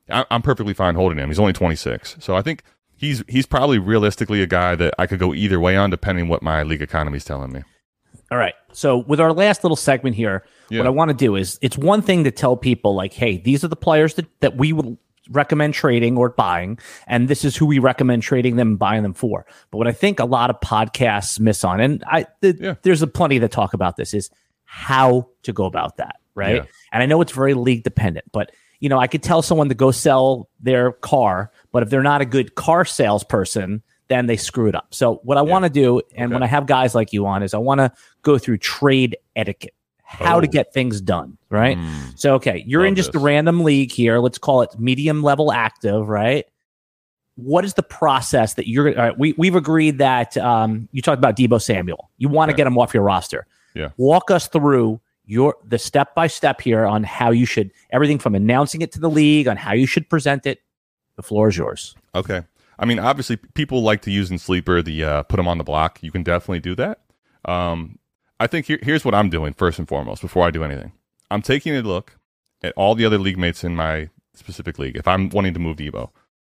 I, I'm perfectly fine holding him. He's only twenty-six. So I think he's he's probably realistically a guy that I could go either way on, depending what my league economy is telling me. All right. So with our last little segment here, yeah. what I want to do is it's one thing to tell people like, hey, these are the players that, that we would recommend trading or buying, and this is who we recommend trading them and buying them for. But what I think a lot of podcasts miss on, and I th- yeah. there's a plenty that talk about this, is how to go about that, right? Yeah. And I know it's very league dependent, but you know, I could tell someone to go sell their car, but if they're not a good car salesperson, then they screw it up. So what I yeah. want to do, and okay. when I have guys like you on, is I want to go through trade etiquette, how oh. to get things done, right? Mm. So, okay, you're Love in just this. a random league here. Let's call it medium level active, right? What is the process that you're all right, we, we've agreed that um, you talked about Deebo Samuel. You want to okay. get him off your roster. Yeah. Walk us through your the step-by-step here on how you should, everything from announcing it to the league, on how you should present it. The floor is yours. Okay. I mean, obviously, people like to use in Sleeper the uh, put them on the block. You can definitely do that. Um, I think here, here's what I'm doing first and foremost before I do anything. I'm taking a look at all the other league mates in my specific league. If I'm wanting to move Deebo,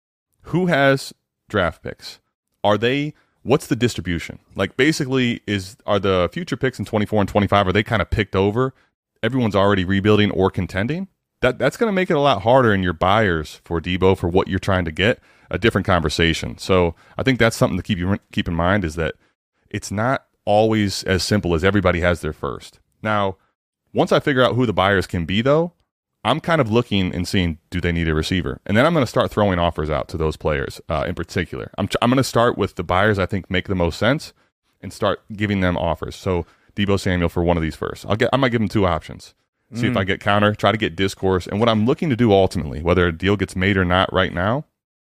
who has draft picks? Are they? What's the distribution? Like, basically, is are the future picks in twenty-four and twenty-five? Are they kind of picked over? Everyone's already rebuilding or contending. That that's going to make it a lot harder in your buyers for Deebo for what you're trying to get. A different conversation. So I think that's something to keep you keep in mind, is that it's not always as simple as everybody has their first. Now, once I figure out who the buyers can be, though, I'm kind of looking and seeing, do they need a receiver? And then I'm going to start throwing offers out to those players uh, in particular. I'm I'm going to start with the buyers I think make the most sense and start giving them offers. So Deebo Samuel for one of these first. I'll get I might give them two options. See mm. if I get counter, try to get discourse. And what I'm looking to do ultimately, whether a deal gets made or not right now,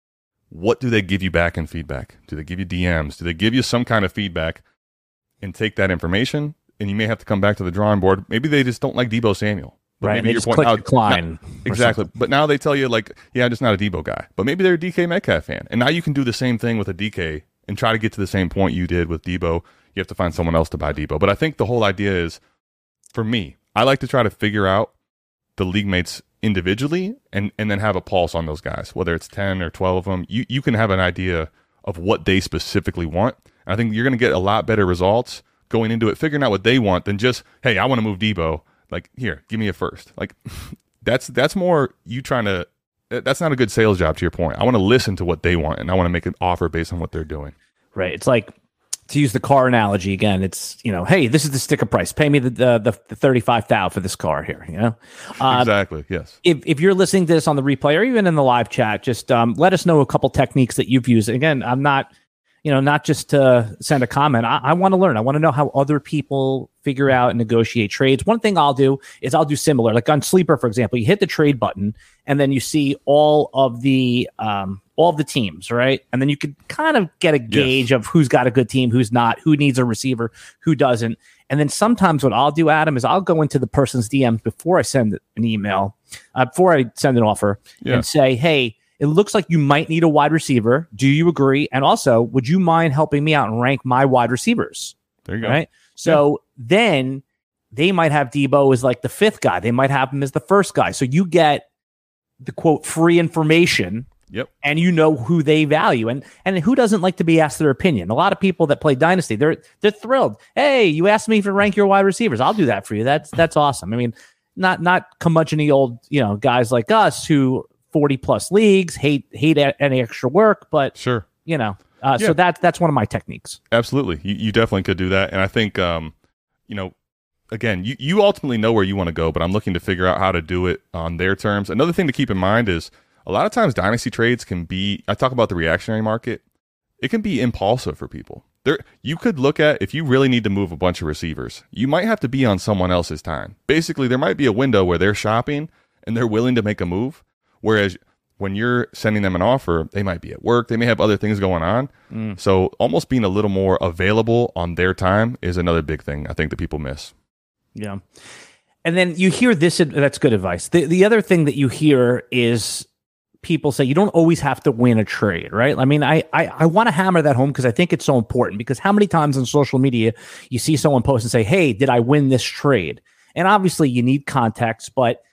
what do they give you back in feedback? Do they give you D Ms? Do they give you some kind of feedback and take that information? And you may have to come back to the drawing board. Maybe they just don't like Deebo Samuel. But right, maybe they your just point click now, decline. Now, exactly. But now they tell you, like, yeah, I'm just not a Deebo guy. But maybe they're a D K Metcalf fan. And now you can do the same thing with a D K and try to get to the same point you did with Deebo. You have to find someone else to buy Deebo. But I think the whole idea is, for me, I like to try to figure out the league mates individually and, and then have a pulse on those guys, whether it's ten or twelve of them. You, you can have an idea of what they specifically want. And I think you're going to get a lot better results going into it, figuring out what they want than just, hey, I want to move Deebo. Like, here, give me a first. Like, that's that's more you trying to, that's not a good sales job, to your point. I want to listen to what they want, and I want to make an offer based on what they're doing. Right. It's like, to use the car analogy again, it's, you know, hey, this is the sticker price. Pay me the the, the, the thirty-five thousand for this car here, you know? Uh, exactly, yes. If if you're listening to this on the replay or even in the live chat, just um, let us know a couple techniques that you've used. Again, I'm not, you know, not just to send a comment. I, I want to learn. I want to know how other people figure out and negotiate trades. One thing I'll do is I'll do similar. Like on Sleeper, for example, you hit the trade button and then you see all of the um, all of the teams, right? And then you can kind of get a gauge yes. of who's got a good team, who's not, who needs a receiver, who doesn't. And then sometimes what I'll do, Adam, is I'll go into the person's D Ms before I send an email, uh, before I send an offer yeah. and say, hey, it looks like you might need a wide receiver. Do you agree? And also, would you mind helping me out and rank my wide receivers? There you go. Right. So yeah. then they might have Deebo as like the fifth guy. They might have him as the first guy. So you get the quote free information. Yep. And you know who they value. And and who doesn't like to be asked their opinion? A lot of people that play Dynasty, they're they're thrilled. Hey, you asked me to rank your wide receivers. I'll do that for you. That's that's awesome. I mean, not not curmudgeon-y old, you know, guys like us who forty plus leagues, hate hate any extra work, but sure, you know, uh, yeah. so that's that's one of my techniques. Absolutely, you, you definitely could do that, and I think, um, you know, again, you you ultimately know where you want to go, but I'm looking to figure out how to do it on their terms. Another thing to keep in mind is a lot of times dynasty trades can be. I talk about the reactionary market. It can be impulsive for people. There, you could look at if you really need to move a bunch of receivers, you might have to be on someone else's time. Basically, there might be a window where they're shopping and they're willing to make a move. Whereas when you're sending them an offer, they might be at work. They may have other things going on. Mm. So almost being a little more available on their time is another big thing I think that people miss. Yeah. And then you hear this. That's good advice. The, the other thing that you hear is people say you don't always have to win a trade, right? I mean, I I, I want to hammer that home because I think it's so important, because how many times on social media you see someone post and say, hey, did I win this trade? And obviously you need context, but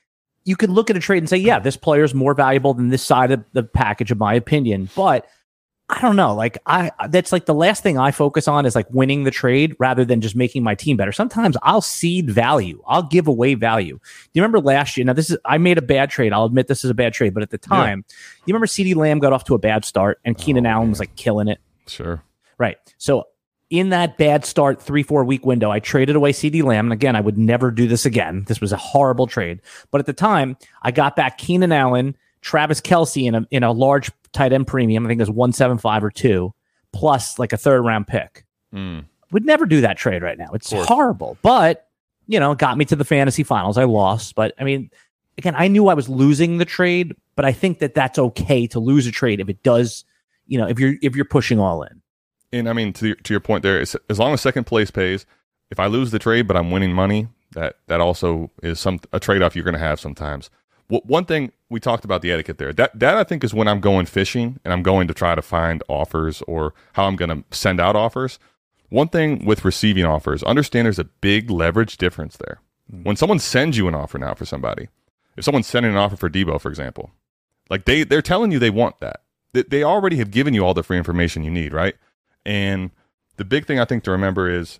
you could look at a trade and say, yeah, this player is more valuable than this side of the package, in my opinion. But I don't know. Like I, that's like the last thing I focus on is like winning the trade rather than just making my team better. Sometimes I'll seed value. I'll give away value. Do you remember last year? Now this is, I made a bad trade. I'll admit this is a bad trade, but at the time, yeah. you remember CeeDee Lamb got off to a bad start and Keenan oh, Allen man. was like killing it. Sure. Right. So in that bad start, three, four week window, I traded away CeeDee Lamb. And again, I would never do this again. This was a horrible trade. But at the time, I got back Keenan Allen, Travis Kelce in a in a large tight end premium. I think it was one seventy-five or two, plus like a third round pick. Mm. Would never do that trade right now. It's horrible. But, you know, got me to the fantasy finals. I lost. But I mean, again, I knew I was losing the trade, but I think that that's okay to lose a trade if it does, you know, if you're if you're pushing all in. And I mean, to your, to your point there, as long as second place pays, if I lose the trade but I'm winning money, that that also is some a trade off you're going to have sometimes. W- one thing we talked about the etiquette there. That that I think is when I'm going fishing and I'm going to try to find offers or how I'm going to send out offers. One thing with receiving offers, understand there's a big leverage difference there. Mm. When someone sends you an offer now for somebody, if someone's sending an offer for Debo, for example, like they they're telling you they want that. They, they already have given you all the free information you need, right? And the big thing I think to remember is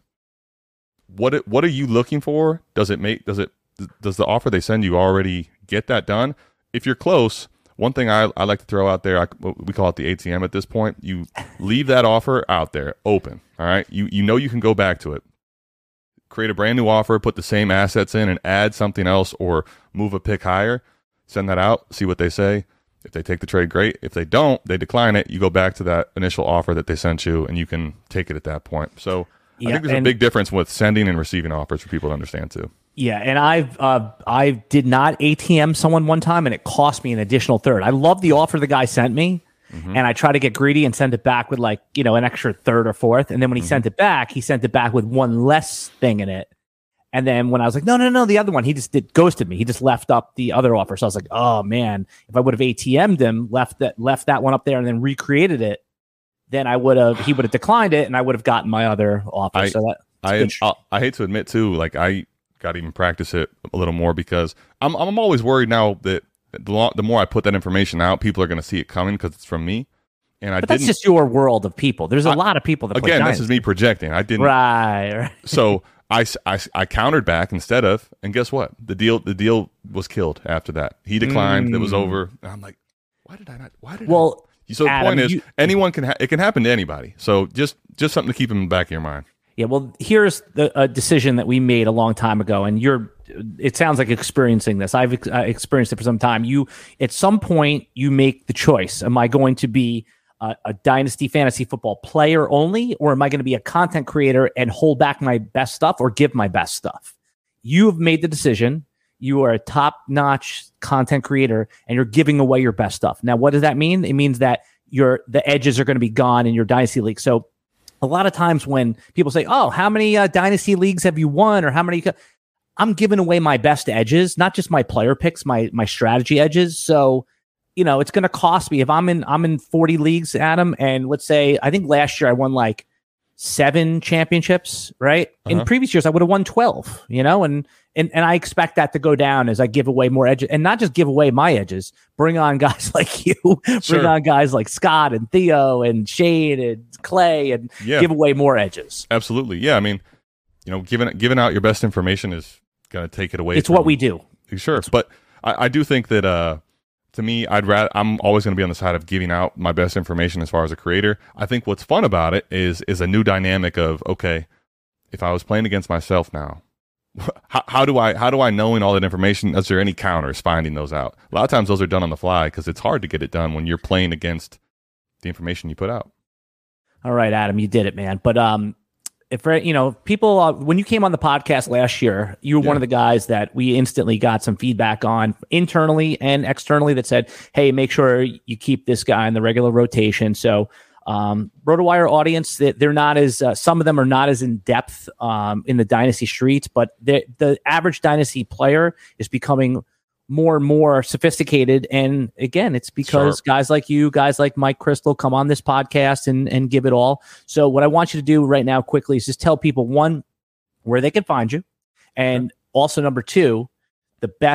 what it, what are you looking for? Does it make does it does the offer they send you already get that done? If you're close, one thing I, I like to throw out there, I, we call it the A T M at this point. You leave that offer out there open. All right, you you know you can go back to it, create a brand new offer, put the same assets in, and add something else or move a pick higher. Send that out, see what they say. If they take the trade, great. If they don't, they decline it. You go back to that initial offer that they sent you, and you can take it at that point. So yeah, I think there's a big difference with sending and receiving offers for people to understand too. Yeah, and I've uh, I did not A T M someone one time, and it cost me an additional third. I love the offer the guy sent me, mm-hmm. and I try to get greedy and send it back with like you know an extra third or fourth. And then when he mm-hmm. sent it back, he sent it back with one less thing in it. And then when I was like, no, no, no, the other one, he just did ghosted me. He just left up the other offer. So I was like, oh man, if I would have A T M'd him, left that left that one up there, and then recreated it, then I would have he would have declined it, and I would have gotten my other offer. I, so that I I, I hate to admit too, like I got to even practice it a little more because I'm I'm always worried now that the lo- the more I put that information out, people are going to see it coming because it's from me. And I but didn't, that's just your world of people. There's a I, lot of people that play again. Dynasty. This is me projecting. I didn't right. right. So. I, I, I countered back instead of, and guess what? The deal the deal was killed after that. He declined. Mm. It was over. And I'm like, why did I not? Why did well, I? So the Adam, point is, you, anyone can. Ha- it can happen to anybody. So just just something to keep in the back of your mind. Yeah. Well, here's the a decision that we made a long time ago, and you're. It sounds like experiencing this. I've uh, experienced it for some time. You at some point you make the choice. Am I going to be A, a dynasty fantasy football player only, or am I going to be a content creator and hold back my best stuff or give my best stuff? You have made the decision. You are a top-notch content creator, and you're giving away your best stuff. Now, what does that mean? It means that your the edges are going to be gone in your dynasty league. So a lot of times when people say, oh, how many uh, dynasty leagues have you won, or how many? Co-? I'm giving away my best edges, not just my player picks, my my strategy edges. So you know, it's going to cost me if I'm in, I'm in forty leagues, Adam. And let's say, I think last year I won like seven championships, right? Uh-huh. In previous years, I would have won twelve, you know, and, and, and I expect that to go down as I give away more edges, and not just give away my edges, bring on guys like you, bring sure. on guys like Scott and Theo and Shane and Clay and yeah. give away more edges. Absolutely. Yeah. I mean, you know, giving, giving out your best information is going to take it away. It's from, what we do. Sure. But I, I do think that, uh, to me, I'd rather, I'm always going to be on the side of giving out my best information as far as a creator. I think what's fun about it is is a new dynamic of, okay, if I was playing against myself now, how, how do I, how do I knowing all that information, is there any counters finding those out? A lot of times those are done on the fly because it's hard to get it done when you're playing against the information you put out. All right, Adam, you did it, man. But um, if you know people, uh, when you came on the podcast last year, you were yeah. one of the guys that we instantly got some feedback on internally and externally that said, "Hey, make sure you keep this guy in the regular rotation." So, um, RotoWire audience, that they're not as uh, some of them are not as in depth um, in the dynasty streets, but the the average dynasty player is becoming more and more sophisticated. And again, it's because Sharp. guys like you, guys like Mike Crystal come on this podcast and, and give it all. So what I want you to do right now quickly is just tell people, one, where they can find you. And also number two, the best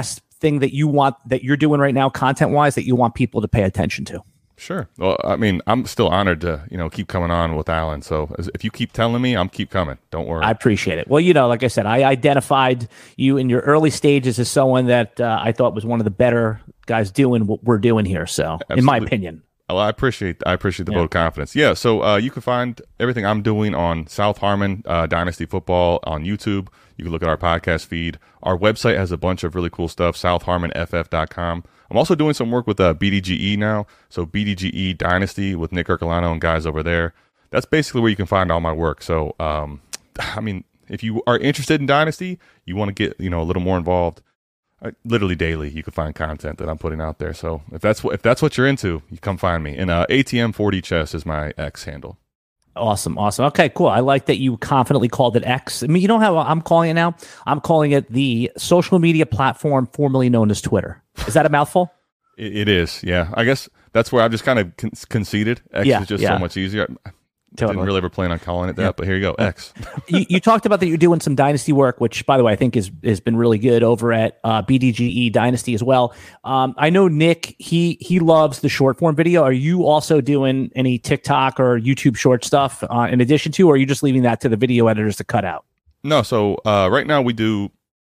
thing that you want, that you're doing right now, content wise, that you want people to pay attention to? Sure. Well, I mean, I'm still honored to, you know, keep coming on with Alan. So if you keep telling me, I'm keep coming. Don't worry. I appreciate it. Well, you know, like I said, I identified you in your early stages as someone that uh, I thought was one of the better guys doing what we're doing here. So, Absolutely. In my opinion. Well, I appreciate I appreciate the yeah. vote of confidence. Yeah. So uh, you can find everything I'm doing on South Harmon uh, Dynasty Football on YouTube. You can look at our podcast feed. Our website has a bunch of really cool stuff, south harmon f f dot com. I'm also doing some work with uh, B D G E now. So B D G E Dynasty with Nick Ercolano and guys over there. That's basically where you can find all my work. So, um, I mean, if you are interested in Dynasty, you want to get, you know, a little more involved, I, literally daily, you can find content that I'm putting out there. So if that's what, if that's what you're into, you come find me. And uh, A T M forty Chess is my X handle. Awesome. Awesome. Okay, cool. I like that you confidently called it X. I mean, you know how I'm calling it now? I'm calling it the social media platform formerly known as Twitter. Is that a mouthful? It, it is. Yeah. I guess that's where I've just kind of con- conceded. X yeah, is just yeah. so much easier. I Totally. didn't really ever plan on calling it that, yeah. but here you go. X. you, you talked about that you're doing some Dynasty work, which, by the way, I think is has been really good over at uh, B D G E Dynasty as well. Um, I know Nick, he he loves the short form video. Are you also doing any TikTok or YouTube short stuff uh, in addition to, or are you just leaving that to the video editors to cut out? No. So uh, right now we do,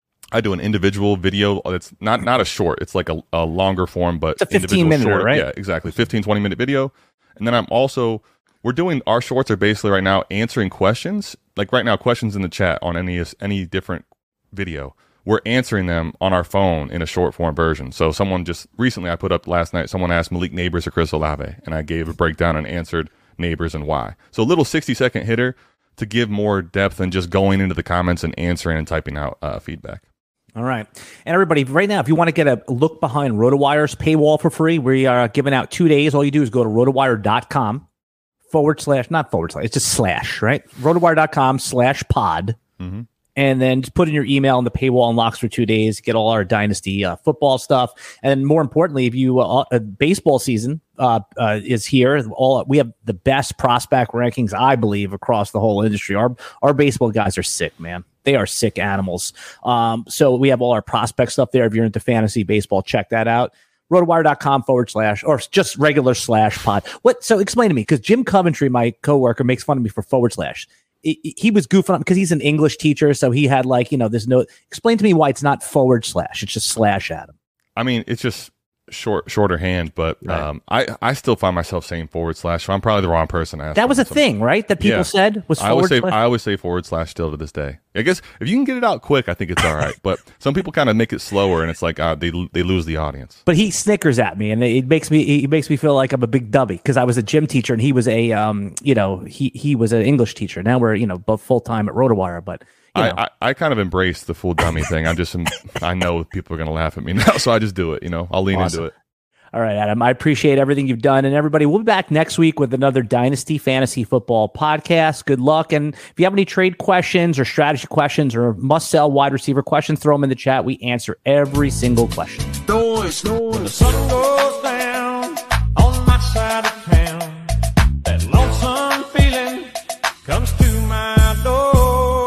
I do an individual video. It's not, not a short. It's like a, a longer form, but it's a fifteen minute, short, right? Yeah, exactly. fifteen, twenty minute video. And then I'm also, we're doing, our shorts are basically right now answering questions. Like right now, questions in the chat on any any different video. We're answering them on our phone in a short form version. So someone just recently, I put up last night, someone asked Malik Neighbors or Chris Olave, and I gave a breakdown and answered Neighbors and why. So a little sixty second hitter to give more depth than just going into the comments and answering and typing out uh, feedback. All right. And everybody, right now, if you want to get a look behind RotoWire's paywall for free, we are giving out two days. All you do is go to rotowire.com forward slash, not forward slash, it's just slash, right? rotowire.com slash pod. Mm-hmm. And then just put in your email and the paywall unlocks for two days. Get all our Dynasty uh, football stuff. And more importantly, if you, uh, uh, baseball season uh, uh, is here. All we have the best prospect rankings, I believe, across the whole industry. Our, our baseball guys are sick, man. They are sick animals. Um, so we have all our prospect stuff there. If you're into fantasy baseball, check that out. rotowire.com forward slash, or just regular slash pod. What? So explain to me, because Jim Coventry, my coworker, makes fun of me for forward slash. He, he was goofing up because he's an English teacher. So he had like, you know, this note. Explain to me why it's not forward slash. It's just slash Adam. I mean, it's just short, shorter hand, but right. um, I, I still find myself saying forward slash. So I'm probably the wrong person to ask. That was a thing, right? That people yeah. said was forward I always say, slash. I always say forward slash still to this day. I guess if you can get it out quick, I think it's all right. But some people kind of make it slower, and it's like uh, they they lose the audience. But he snickers at me, and it makes me it makes me feel like I'm a big dubby because I was a gym teacher, and he was a um you know he he was an English teacher. Now we're you know both full time at RotoWire, but. You know. I, I, I kind of embrace the full dummy thing. I'm just I know people are going to laugh at me now, so I just do it. You know, I'll lean awesome. into it. All right, Adam, I appreciate everything you've done. And everybody, we'll be back next week with another Dynasty Fantasy Football podcast. Good luck. And if you have any trade questions or strategy questions or must-sell wide receiver questions, throw them in the chat. We answer every single question. Noise, noise. When the sun goes down on my side of town, that lonesome feeling comes to my door.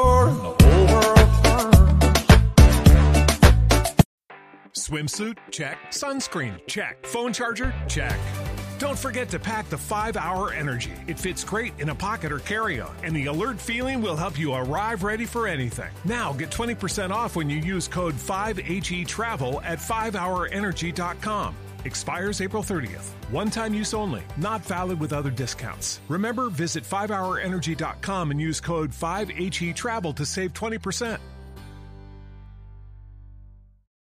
Swimsuit? Check. Sunscreen? Check. Phone charger? Check. Don't forget to pack the five hour Energy. It fits great in a pocket or carry-on, and the alert feeling will help you arrive ready for anything. Now get twenty percent off when you use code five H E travel at five hour energy dot com. Expires April thirtieth. One-time use only. Not valid with other discounts. Remember, visit five hour energy dot com and use code five H E travel to save twenty percent.